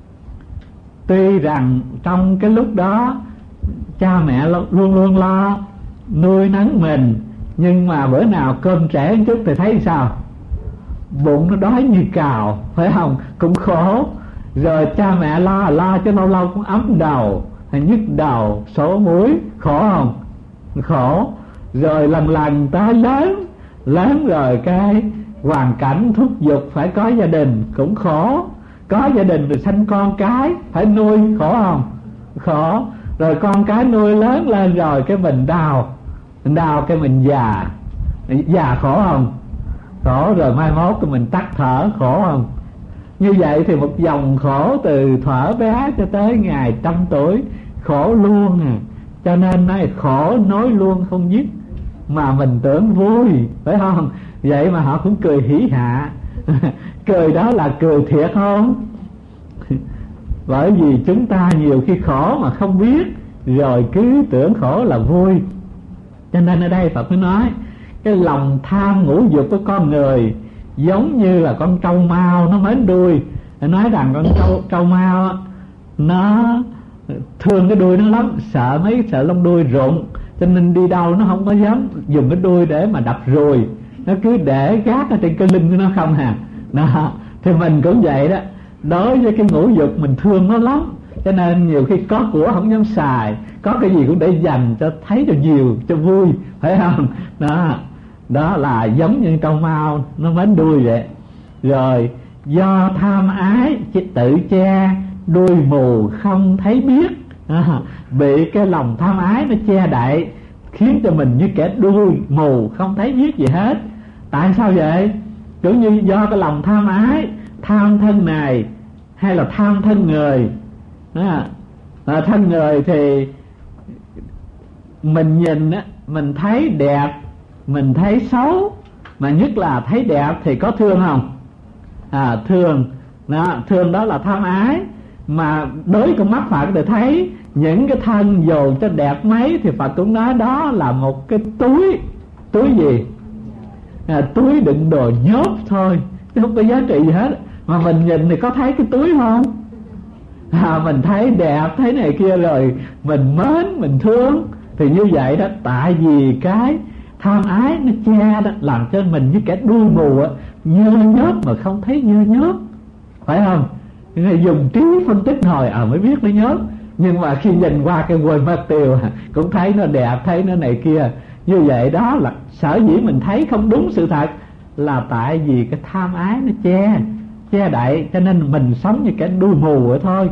Tuy rằng trong cái lúc đó cha mẹ luôn luôn lo nuôi nấng mình, nhưng mà bữa nào cơm trễ một chút thì thấy sao? Bụng nó đói như cào, phải không? Cũng khổ. Rồi cha mẹ lo cho lâu lâu cũng ấm đầu, nhức đầu, sổ mũi, khổ không? Khổ. Rồi lần tới lớn rồi cái hoàn cảnh thúc giục phải có gia đình cũng khổ. Có gia đình rồi sanh con cái phải nuôi, khổ không? Khổ. Rồi con cái nuôi lớn lên rồi cái mình đau cái mình già khổ không? Khổ. Rồi mai mốt cái mình tắt thở, khổ không? Như vậy thì một dòng khổ từ thuở bé cho tới ngày 100 tuổi, khổ luôn à. Cho nên nói khổ nối luôn không dứt, mà mình tưởng vui, phải không? Vậy mà họ cũng cười hỉ hạ. Cười đó là cười thiệt không? Bởi vì chúng ta nhiều khi khổ mà không biết, rồi cứ tưởng khổ là vui. Cho nên ở đây Phật mới nói cái lòng tham ngũ dục của con người giống như là con trâu mao nó mến đuôi. Nói rằng con trâu mao nó thương cái đuôi nó lắm, sợ lông đuôi rụng, cho nên đi đâu nó không có dám dùng cái đuôi để mà đập ruồi, nó cứ để gác ở trên cái lưng của nó không hà. Đó, thì mình cũng vậy đó. Đối với cái ngũ dục mình thương nó lắm, cho nên nhiều khi có của không dám xài, có cái gì cũng để dành cho thấy cho nhiều, cho vui, phải không? Đó là giống như trâu mao nó mến đuôi vậy. Rồi do tham ái tự che, đuôi mù không thấy biết. Bị cái lòng tham ái nó che đậy, khiến cho mình như kẻ đuôi mù không thấy biết gì hết. Tại sao vậy? Kiểu như do cái lòng tham ái, tham thân này hay là tham thân người. Thân người thì mình nhìn mình thấy đẹp, mình thấy xấu, mà nhất là thấy đẹp thì có thương không? Thương đó là tham ái. Mà đối với con mắt Phật thì thấy những cái thân dù cho đẹp mấy thì Phật cũng nói đó là một cái túi gì? Túi đựng đồ nhớp thôi, chứ không có giá trị gì hết. Mà mình nhìn thì có thấy cái túi không? Mình thấy đẹp, thấy này kia rồi mình mến, mình thương. Thì như vậy đó, tại vì cái tham ái nó che đó, làm cho mình như kẻ đuôi mù nhơ nhớp mà không thấy nhơ nhớp, phải không? Dùng trí phân tích hồi mới biết nó nhớp, nhưng mà khi nhìn qua cái quầy mất tiêu cũng thấy nó đẹp, thấy nó này kia. Như vậy đó là sở dĩ mình thấy không đúng sự thật, là tại vì cái tham ái nó che đậy, cho nên mình sống như cái đuôi mù vậy thôi.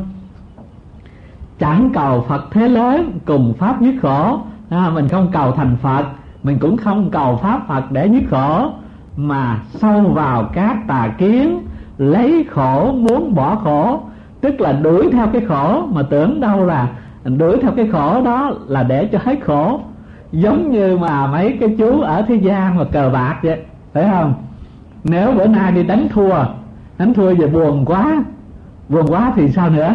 Chẳng cầu Phật thế lớn cùng pháp dứt khổ. Mình không cầu thành Phật, mình cũng không cầu pháp Phật để dứt khổ, mà sâu vào các tà kiến, lấy khổ muốn bỏ khổ. Tức là đuổi theo cái khổ, mà tưởng đâu là đuổi theo cái khổ đó là để cho hết khổ. Giống như mà mấy cái chú ở thế gian mà cờ bạc vậy, phải không? Nếu bữa nay đi đánh thua về buồn quá thì sao nữa?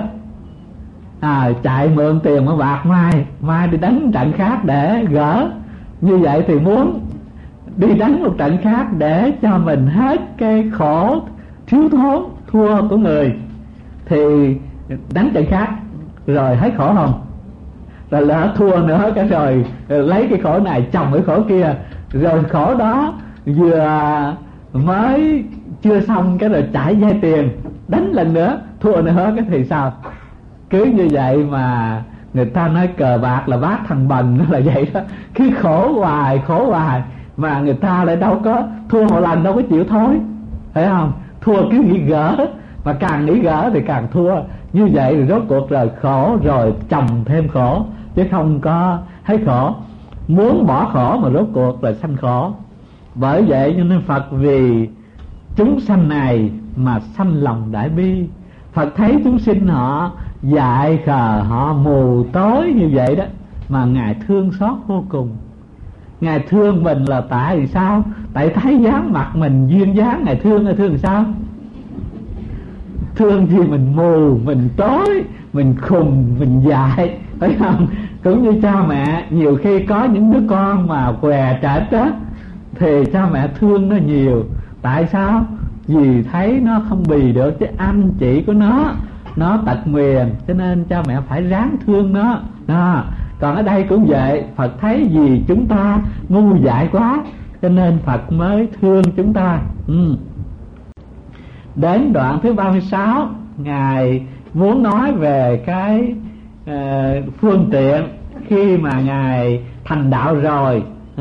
Chạy mượn tiền mà bạc, mai đi đánh trận khác để gỡ. Như vậy thì muốn đi đánh một trận khác để cho mình hết cái khổ thiếu thốn thua của người, thì đánh trận khác rồi hết khổ không? Rồi lỡ thua nữa cái rồi lấy cái khổ này chồng cái khổ kia, rồi khổ đó vừa mới chưa xong cái rồi chạy vay tiền đánh lần nữa, thua nữa cái thì sao? Cứ như vậy mà người ta nói cờ bạc là bát thằng bần, nó là vậy đó. Cứ khổ hoài mà người ta lại đâu có thua một lần đâu có chịu thôi, phải không? Thua cứ nghĩ gỡ, mà càng nghĩ gỡ thì càng thua. Như vậy rồi rốt cuộc rồi khổ rồi chồng thêm khổ, chứ không có thấy khổ. Muốn bỏ khổ mà rốt cuộc là sanh khổ. Bởi vậy cho nên Phật vì chúng sanh này mà sanh lòng đại bi, Phật thấy chúng sinh họ dại khờ, họ mù tối như vậy đó, mà Ngài thương xót vô cùng. Ngài thương mình là tại vì sao? Tại thấy dáng mặt mình duyên dáng, Ngài thương làm sao? Thương thì mình mù, mình tối, mình khùng, mình dại, phải không? Cũng như cha mẹ nhiều khi có những đứa con mà què trệt đó, thì cha mẹ thương nó nhiều. Tại sao? Vì thấy nó không bì được chứ anh chị của nó tật nguyền, cho nên cha mẹ phải ráng thương nó đó. Còn ở đây cũng vậy, Phật thấy vì chúng ta ngu dại quá, cho nên Phật mới thương chúng ta. Đến đoạn thứ 36, Ngài muốn nói về cái phương tiện khi mà Ngài thành đạo rồi.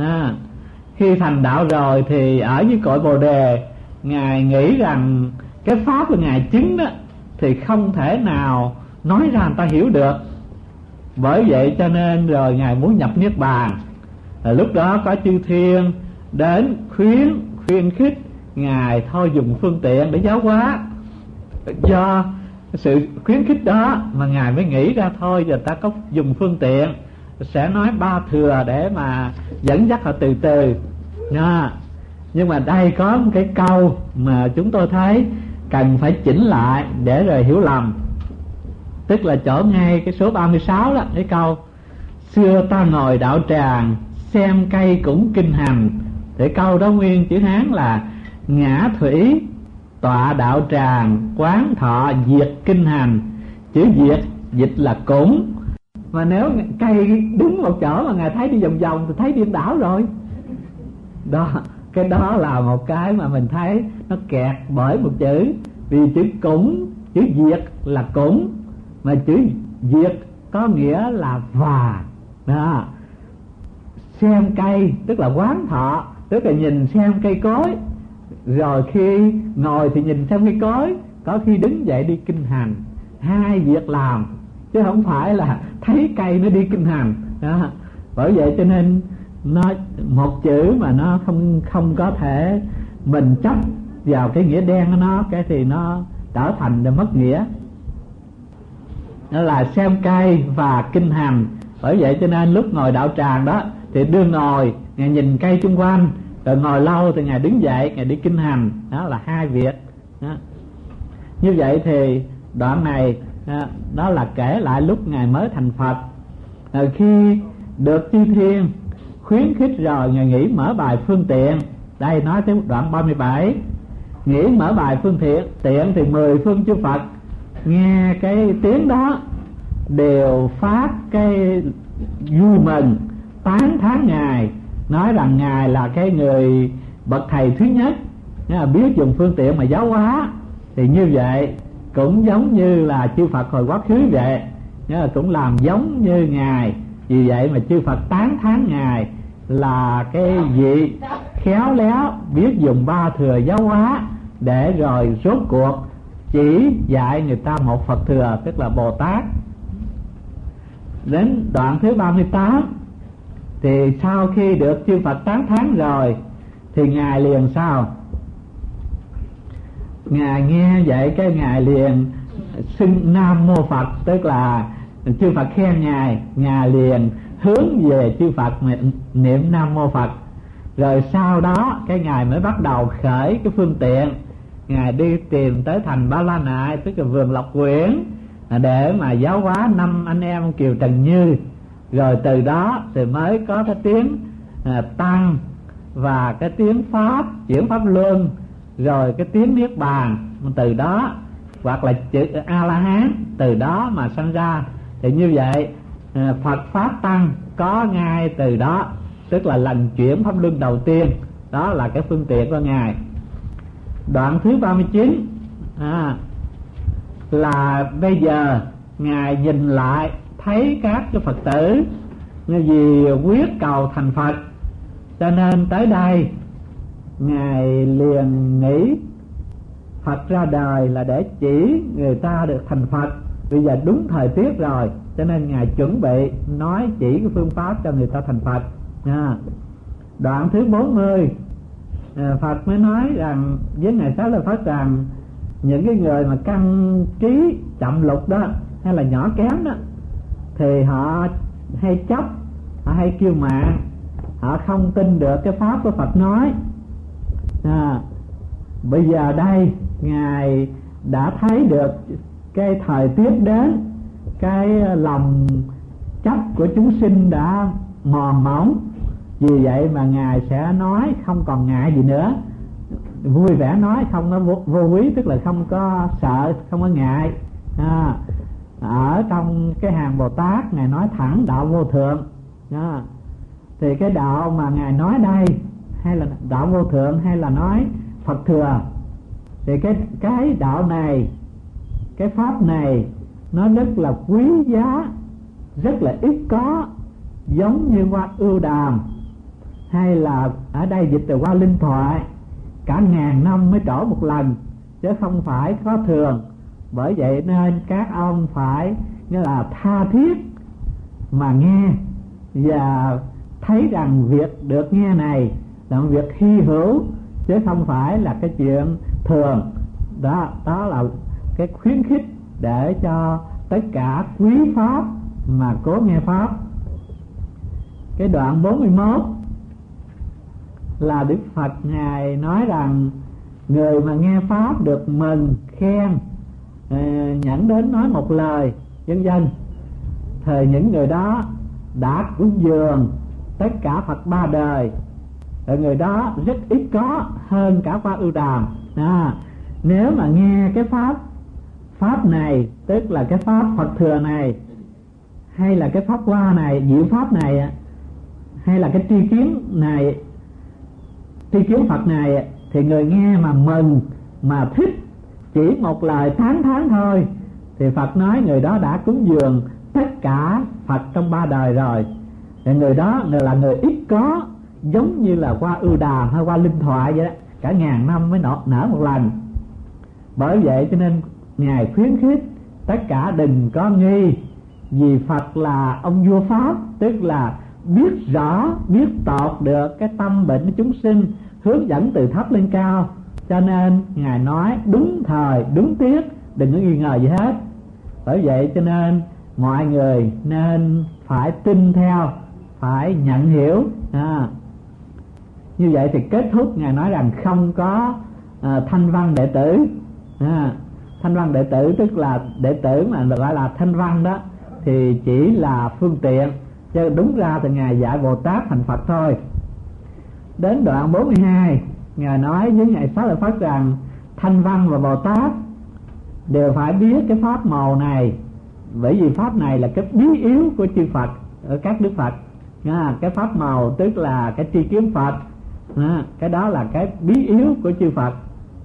Khi thành đạo rồi thì ở dưới cội Bồ Đề, Ngài nghĩ rằng cái pháp của Ngài chứng đó thì không thể nào nói ra người ta hiểu được. Bởi vậy cho nên rồi Ngài muốn nhập Niết Bàn. Lúc đó có chư thiên đến khuyên khích Ngài thôi dùng phương tiện để giáo hóa. Do sự khuyến khích đó mà Ngài mới nghĩ ra thôi giờ ta có dùng phương tiện, sẽ nói ba thừa để mà dẫn dắt họ từ từ. Nhưng mà đây có một cái câu mà chúng tôi thấy cần phải chỉnh lại để rồi hiểu lầm. Tức là chỗ ngay cái số 36 đó, cái câu xưa ta ngồi đạo tràng xem cây cũng kinh hành. Thì câu đó nguyên chữ Hán là ngã thủy tọa đạo tràng quán thọ diệt kinh hành. Chữ diệt dịch là cũng. Mà nếu cây đứng một chỗ mà Ngài thấy đi vòng vòng thì thấy điên đảo rồi đó. Cái đó là một cái mà mình thấy nó kẹt bởi một chữ. Vì chữ cũng, chữ diệt là cũng, mà chữ diệt có nghĩa là và đó. Xem cây tức là quán thọ, tức là nhìn xem cây cối, rồi khi ngồi thì nhìn xem cây cối, có khi đứng dậy đi kinh hành. Hai việc làm chứ không phải là thấy cây nó đi kinh hành đó. Bởi vậy cho nên nó một chữ mà nó không có thể mình chấp vào cái nghĩa đen của nó, cái thì nó trở thành để mất nghĩa. Đó là xem cây và kinh hành. Bởi vậy cho nên lúc ngồi đạo tràng đó thì đương ngồi, Ngài nhìn cây xung quanh, rồi ngồi lâu thì Ngài đứng dậy, Ngài đi kinh hành. Đó là hai việc đó. Như vậy thì đoạn này đó là kể lại lúc Ngài mới thành Phật. Khi được chư thiên khuyến khích rồi, Ngài nghĩ mở bài phương tiện. Đây nói tới đoạn 37, nghĩ mở bài phương tiện thì 10 phương chư Phật nghe cái tiếng đó đều phát cái vui mừng, tán thán Ngài, nói rằng Ngài là cái người bậc thầy thứ nhất, biết dùng phương tiện mà giáo hóa. Thì như vậy cũng giống như là chư Phật hồi quá khứ vậy, cũng làm giống như Ngài. Vì vậy mà chư Phật tán thán Ngài là cái vị khéo léo biết dùng ba thừa giáo hóa, để rồi rốt cuộc chỉ dạy người ta một Phật thừa, tức là Bồ Tát. Đến đoạn thứ 38 thì sau khi được chư Phật tán thán rồi thì Ngài liền sao? Ngài nghe vậy cái Ngài liền xưng Nam Mô Phật, tức là chư Phật khen Ngài liền hướng về chư Phật niệm Nam Mô Phật. Rồi sau đó cái Ngài mới bắt đầu khởi cái phương tiện. Ngài đi tìm tới thành Ba La Nại, tức là vườn Lộc Quyển, để mà giáo hóa 5 anh em Kiều Trần Như. Rồi từ đó thì mới có cái tiếng Tăng và cái tiếng Pháp, chuyển Pháp Luân, rồi cái tiếng Niết Bàn. Từ đó hoặc là chữ A-la-hán từ đó mà sanh ra. Thì như vậy Phật Pháp Tăng có ngay từ đó, tức là lần chuyển Pháp Luân đầu tiên. Đó là cái phương tiện của Ngài. Đoạn thứ 39 là bây giờ Ngài nhìn lại thấy các cái Phật tử như vì quyết cầu thành Phật, cho nên tới đây Ngài liền nghĩ Phật ra đời là để chỉ người ta được thành Phật. Bây giờ đúng thời tiết rồi, cho nên Ngài chuẩn bị nói chỉ cái phương pháp cho người ta thành Phật. Đoạn thứ 40 Phật mới nói rằng với Ngài Xá Lợi Phất rằng những cái người mà căn trí chậm lục đó hay là nhỏ kém đó thì họ hay chấp, họ hay kiêu mạn, họ không tin được cái pháp của Phật nói. Bây giờ đây Ngài đã thấy được cái thời tiết đến, cái lòng chấp của chúng sinh đã mòn mỏng, vì vậy mà Ngài sẽ nói không còn ngại gì nữa, vui vẻ nói, không có vô quý, tức là không có sợ, không có ngại. Ở trong cái hàng Bồ Tát Ngài nói thẳng đạo vô thượng. Thì cái đạo mà Ngài nói đây, hay là đạo vô thượng hay là nói Phật thừa, thì cái đạo này, cái pháp này nó rất là quý giá, rất là ít có, giống như hoa ưu đàm, hay là ở đây dịch từ hoa linh thoại, cả ngàn năm mới trổ một lần chứ không phải có thường. Bởi vậy nên các ông phải như là tha thiết mà nghe, và thấy rằng việc được nghe này là một việc hy hữu chứ không phải là cái chuyện thường. Đó là cái khuyến khích để cho tất cả quý pháp mà cố nghe pháp. Cái đoạn 41 là Đức Phật Ngài nói rằng người mà nghe pháp được mừng khen, nhẫn đến nói một lời vân vân, thời những người đó đã cúng dường tất cả Phật ba đời. Người đó rất ít có hơn cả Hoa Ưu Đàm. Nếu mà nghe cái pháp này, tức là cái pháp Phật thừa này, hay là cái pháp Hoa này, diệu pháp này, hay là cái tri kiến này, tri kiến Phật này, thì người nghe mà mừng, mà thích, chỉ một lời tán thán thôi, thì Phật nói người đó đã cúng dường tất cả Phật trong ba đời rồi. Thì người đó là người ít có, giống như là Hoa Ưu Đàm hay Hoa Linh Thoại vậy đó, cả ngàn năm mới nở một lần. Bởi vậy cho nên Ngài khuyến khích tất cả đừng có nghi, vì Phật là ông vua pháp, tức là biết rõ, biết tột được cái tâm bệnh của chúng sinh, hướng dẫn từ thấp lên cao. Cho nên Ngài nói đúng thời, đúng tiết, đừng có nghi ngờ gì hết. Bởi vậy cho nên mọi người nên phải tin theo, phải nhận hiểu. Như vậy thì kết thúc Ngài nói rằng không có thanh văn đệ tử. Thanh văn đệ tử tức là đệ tử mà gọi là thanh văn đó thì chỉ là phương tiện, chứ đúng ra thì Ngài dạy Bồ Tát thành Phật thôi. Đến đoạn 42 Ngài nói với Ngài Xá Lợi Phất rằng thanh văn và Bồ Tát đều phải biết cái pháp màu này, bởi vì pháp này là cái bí yếu của chư Phật, ở các đức Phật. Cái pháp màu tức là cái tri kiến Phật, cái đó là cái bí yếu của chư Phật.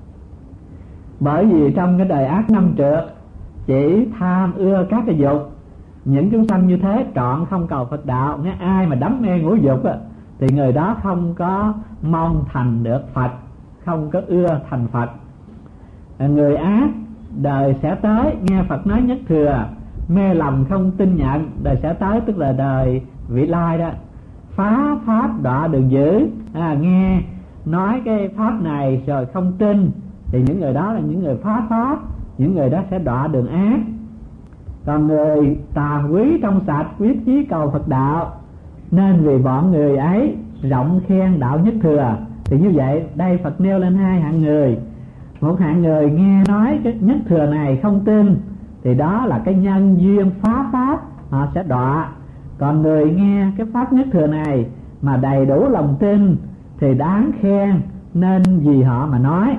Bởi vì trong cái đời ác năm trượt chỉ tham ưa các cái dục, những chúng sanh như thế trọn không cầu Phật đạo. Nghe ai mà đắm mê ngũ dục thì người đó không có mong thành được Phật, không có ưa thành Phật. Người ác đời sẽ tới nghe Phật nói nhất thừa, mê lầm không tin nhận, đời sẽ tới tức là đời vị lai đó, phá pháp đọa đường dữ. Nghe nói cái pháp này rồi không tin thì những người đó là những người phá pháp, những người đó sẽ đọa đường ác. Còn người tà quý trong sạch, quyết chí cầu Phật đạo, nên vì bọn người ấy rộng khen đạo nhất thừa. Thì như vậy đây Phật nêu lên hai hạng người. Một hạng người nghe nói cái nhất thừa này không tin, thì đó là cái nhân duyên phá pháp, họ sẽ đọa. Còn người nghe cái pháp nhất thừa này mà đầy đủ lòng tin thì đáng khen, nên vì họ mà nói.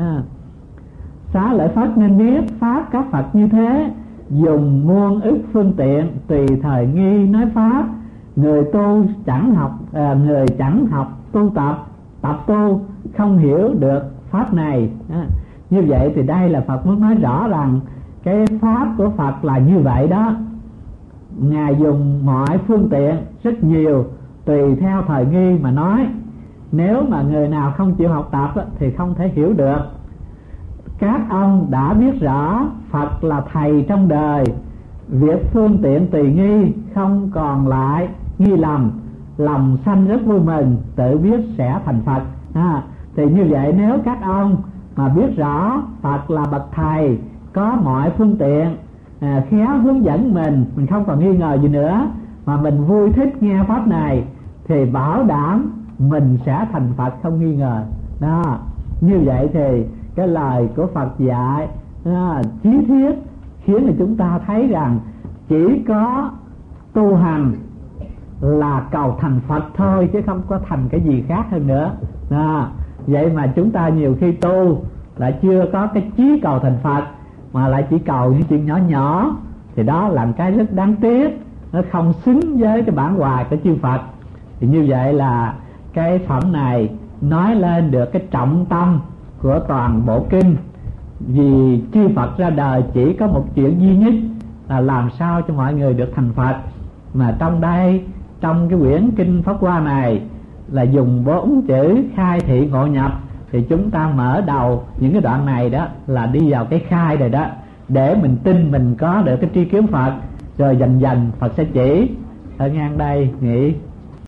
Xá Lợi Phất nên biết pháp các Phật như thế, dùng muôn ức phương tiện tùy thời nghi nói pháp. Người tu chẳng học, người chẳng học tu tập tu không hiểu được pháp này. Như vậy thì đây là Phật muốn nói rõ rằng cái pháp của Phật là như vậy đó. Ngài dùng mọi phương tiện rất nhiều, tùy theo thời nghi mà nói. Nếu mà người nào không chịu học tập thì không thể hiểu được. Các ông đã biết rõ Phật là thầy trong đời, việc phương tiện tùy nghi không còn lại nghi lầm, lòng sanh rất vui mừng, tự biết sẽ thành Phật. Thì như vậy nếu các ông mà biết rõ Phật là bậc thầy có mọi phương tiện, khéo hướng dẫn mình không còn nghi ngờ gì nữa, mà mình vui thích nghe pháp này thì bảo đảm mình sẽ thành Phật không nghi ngờ. Đó, như vậy thì cái lời của Phật dạy chí thiết khiến cho chúng ta thấy rằng chỉ có tu hành là cầu thành Phật thôi, chứ không có thành cái gì khác hơn nữa. Vậy mà chúng ta nhiều khi tu lại chưa có cái chí cầu thành Phật, mà lại chỉ cầu những chuyện nhỏ nhỏ, thì đó là cái rất đáng tiếc, nó không xứng với cái bản hoài của chư Phật. Thì như vậy là cái phẩm này nói lên được cái trọng tâm của toàn bộ kinh. Vì chư Phật ra đời chỉ có một chuyện duy nhất là làm sao cho mọi người được thành Phật. Mà trong đây, trong cái quyển kinh Pháp Hoa này là dùng 4 chữ khai thị ngộ nhập, thì chúng ta mở đầu những cái đoạn này đó là đi vào cái khai này đó, để mình tin mình có được cái tri kiến Phật, rồi dần dần Phật sẽ chỉ. Ở ngang đây nghỉ.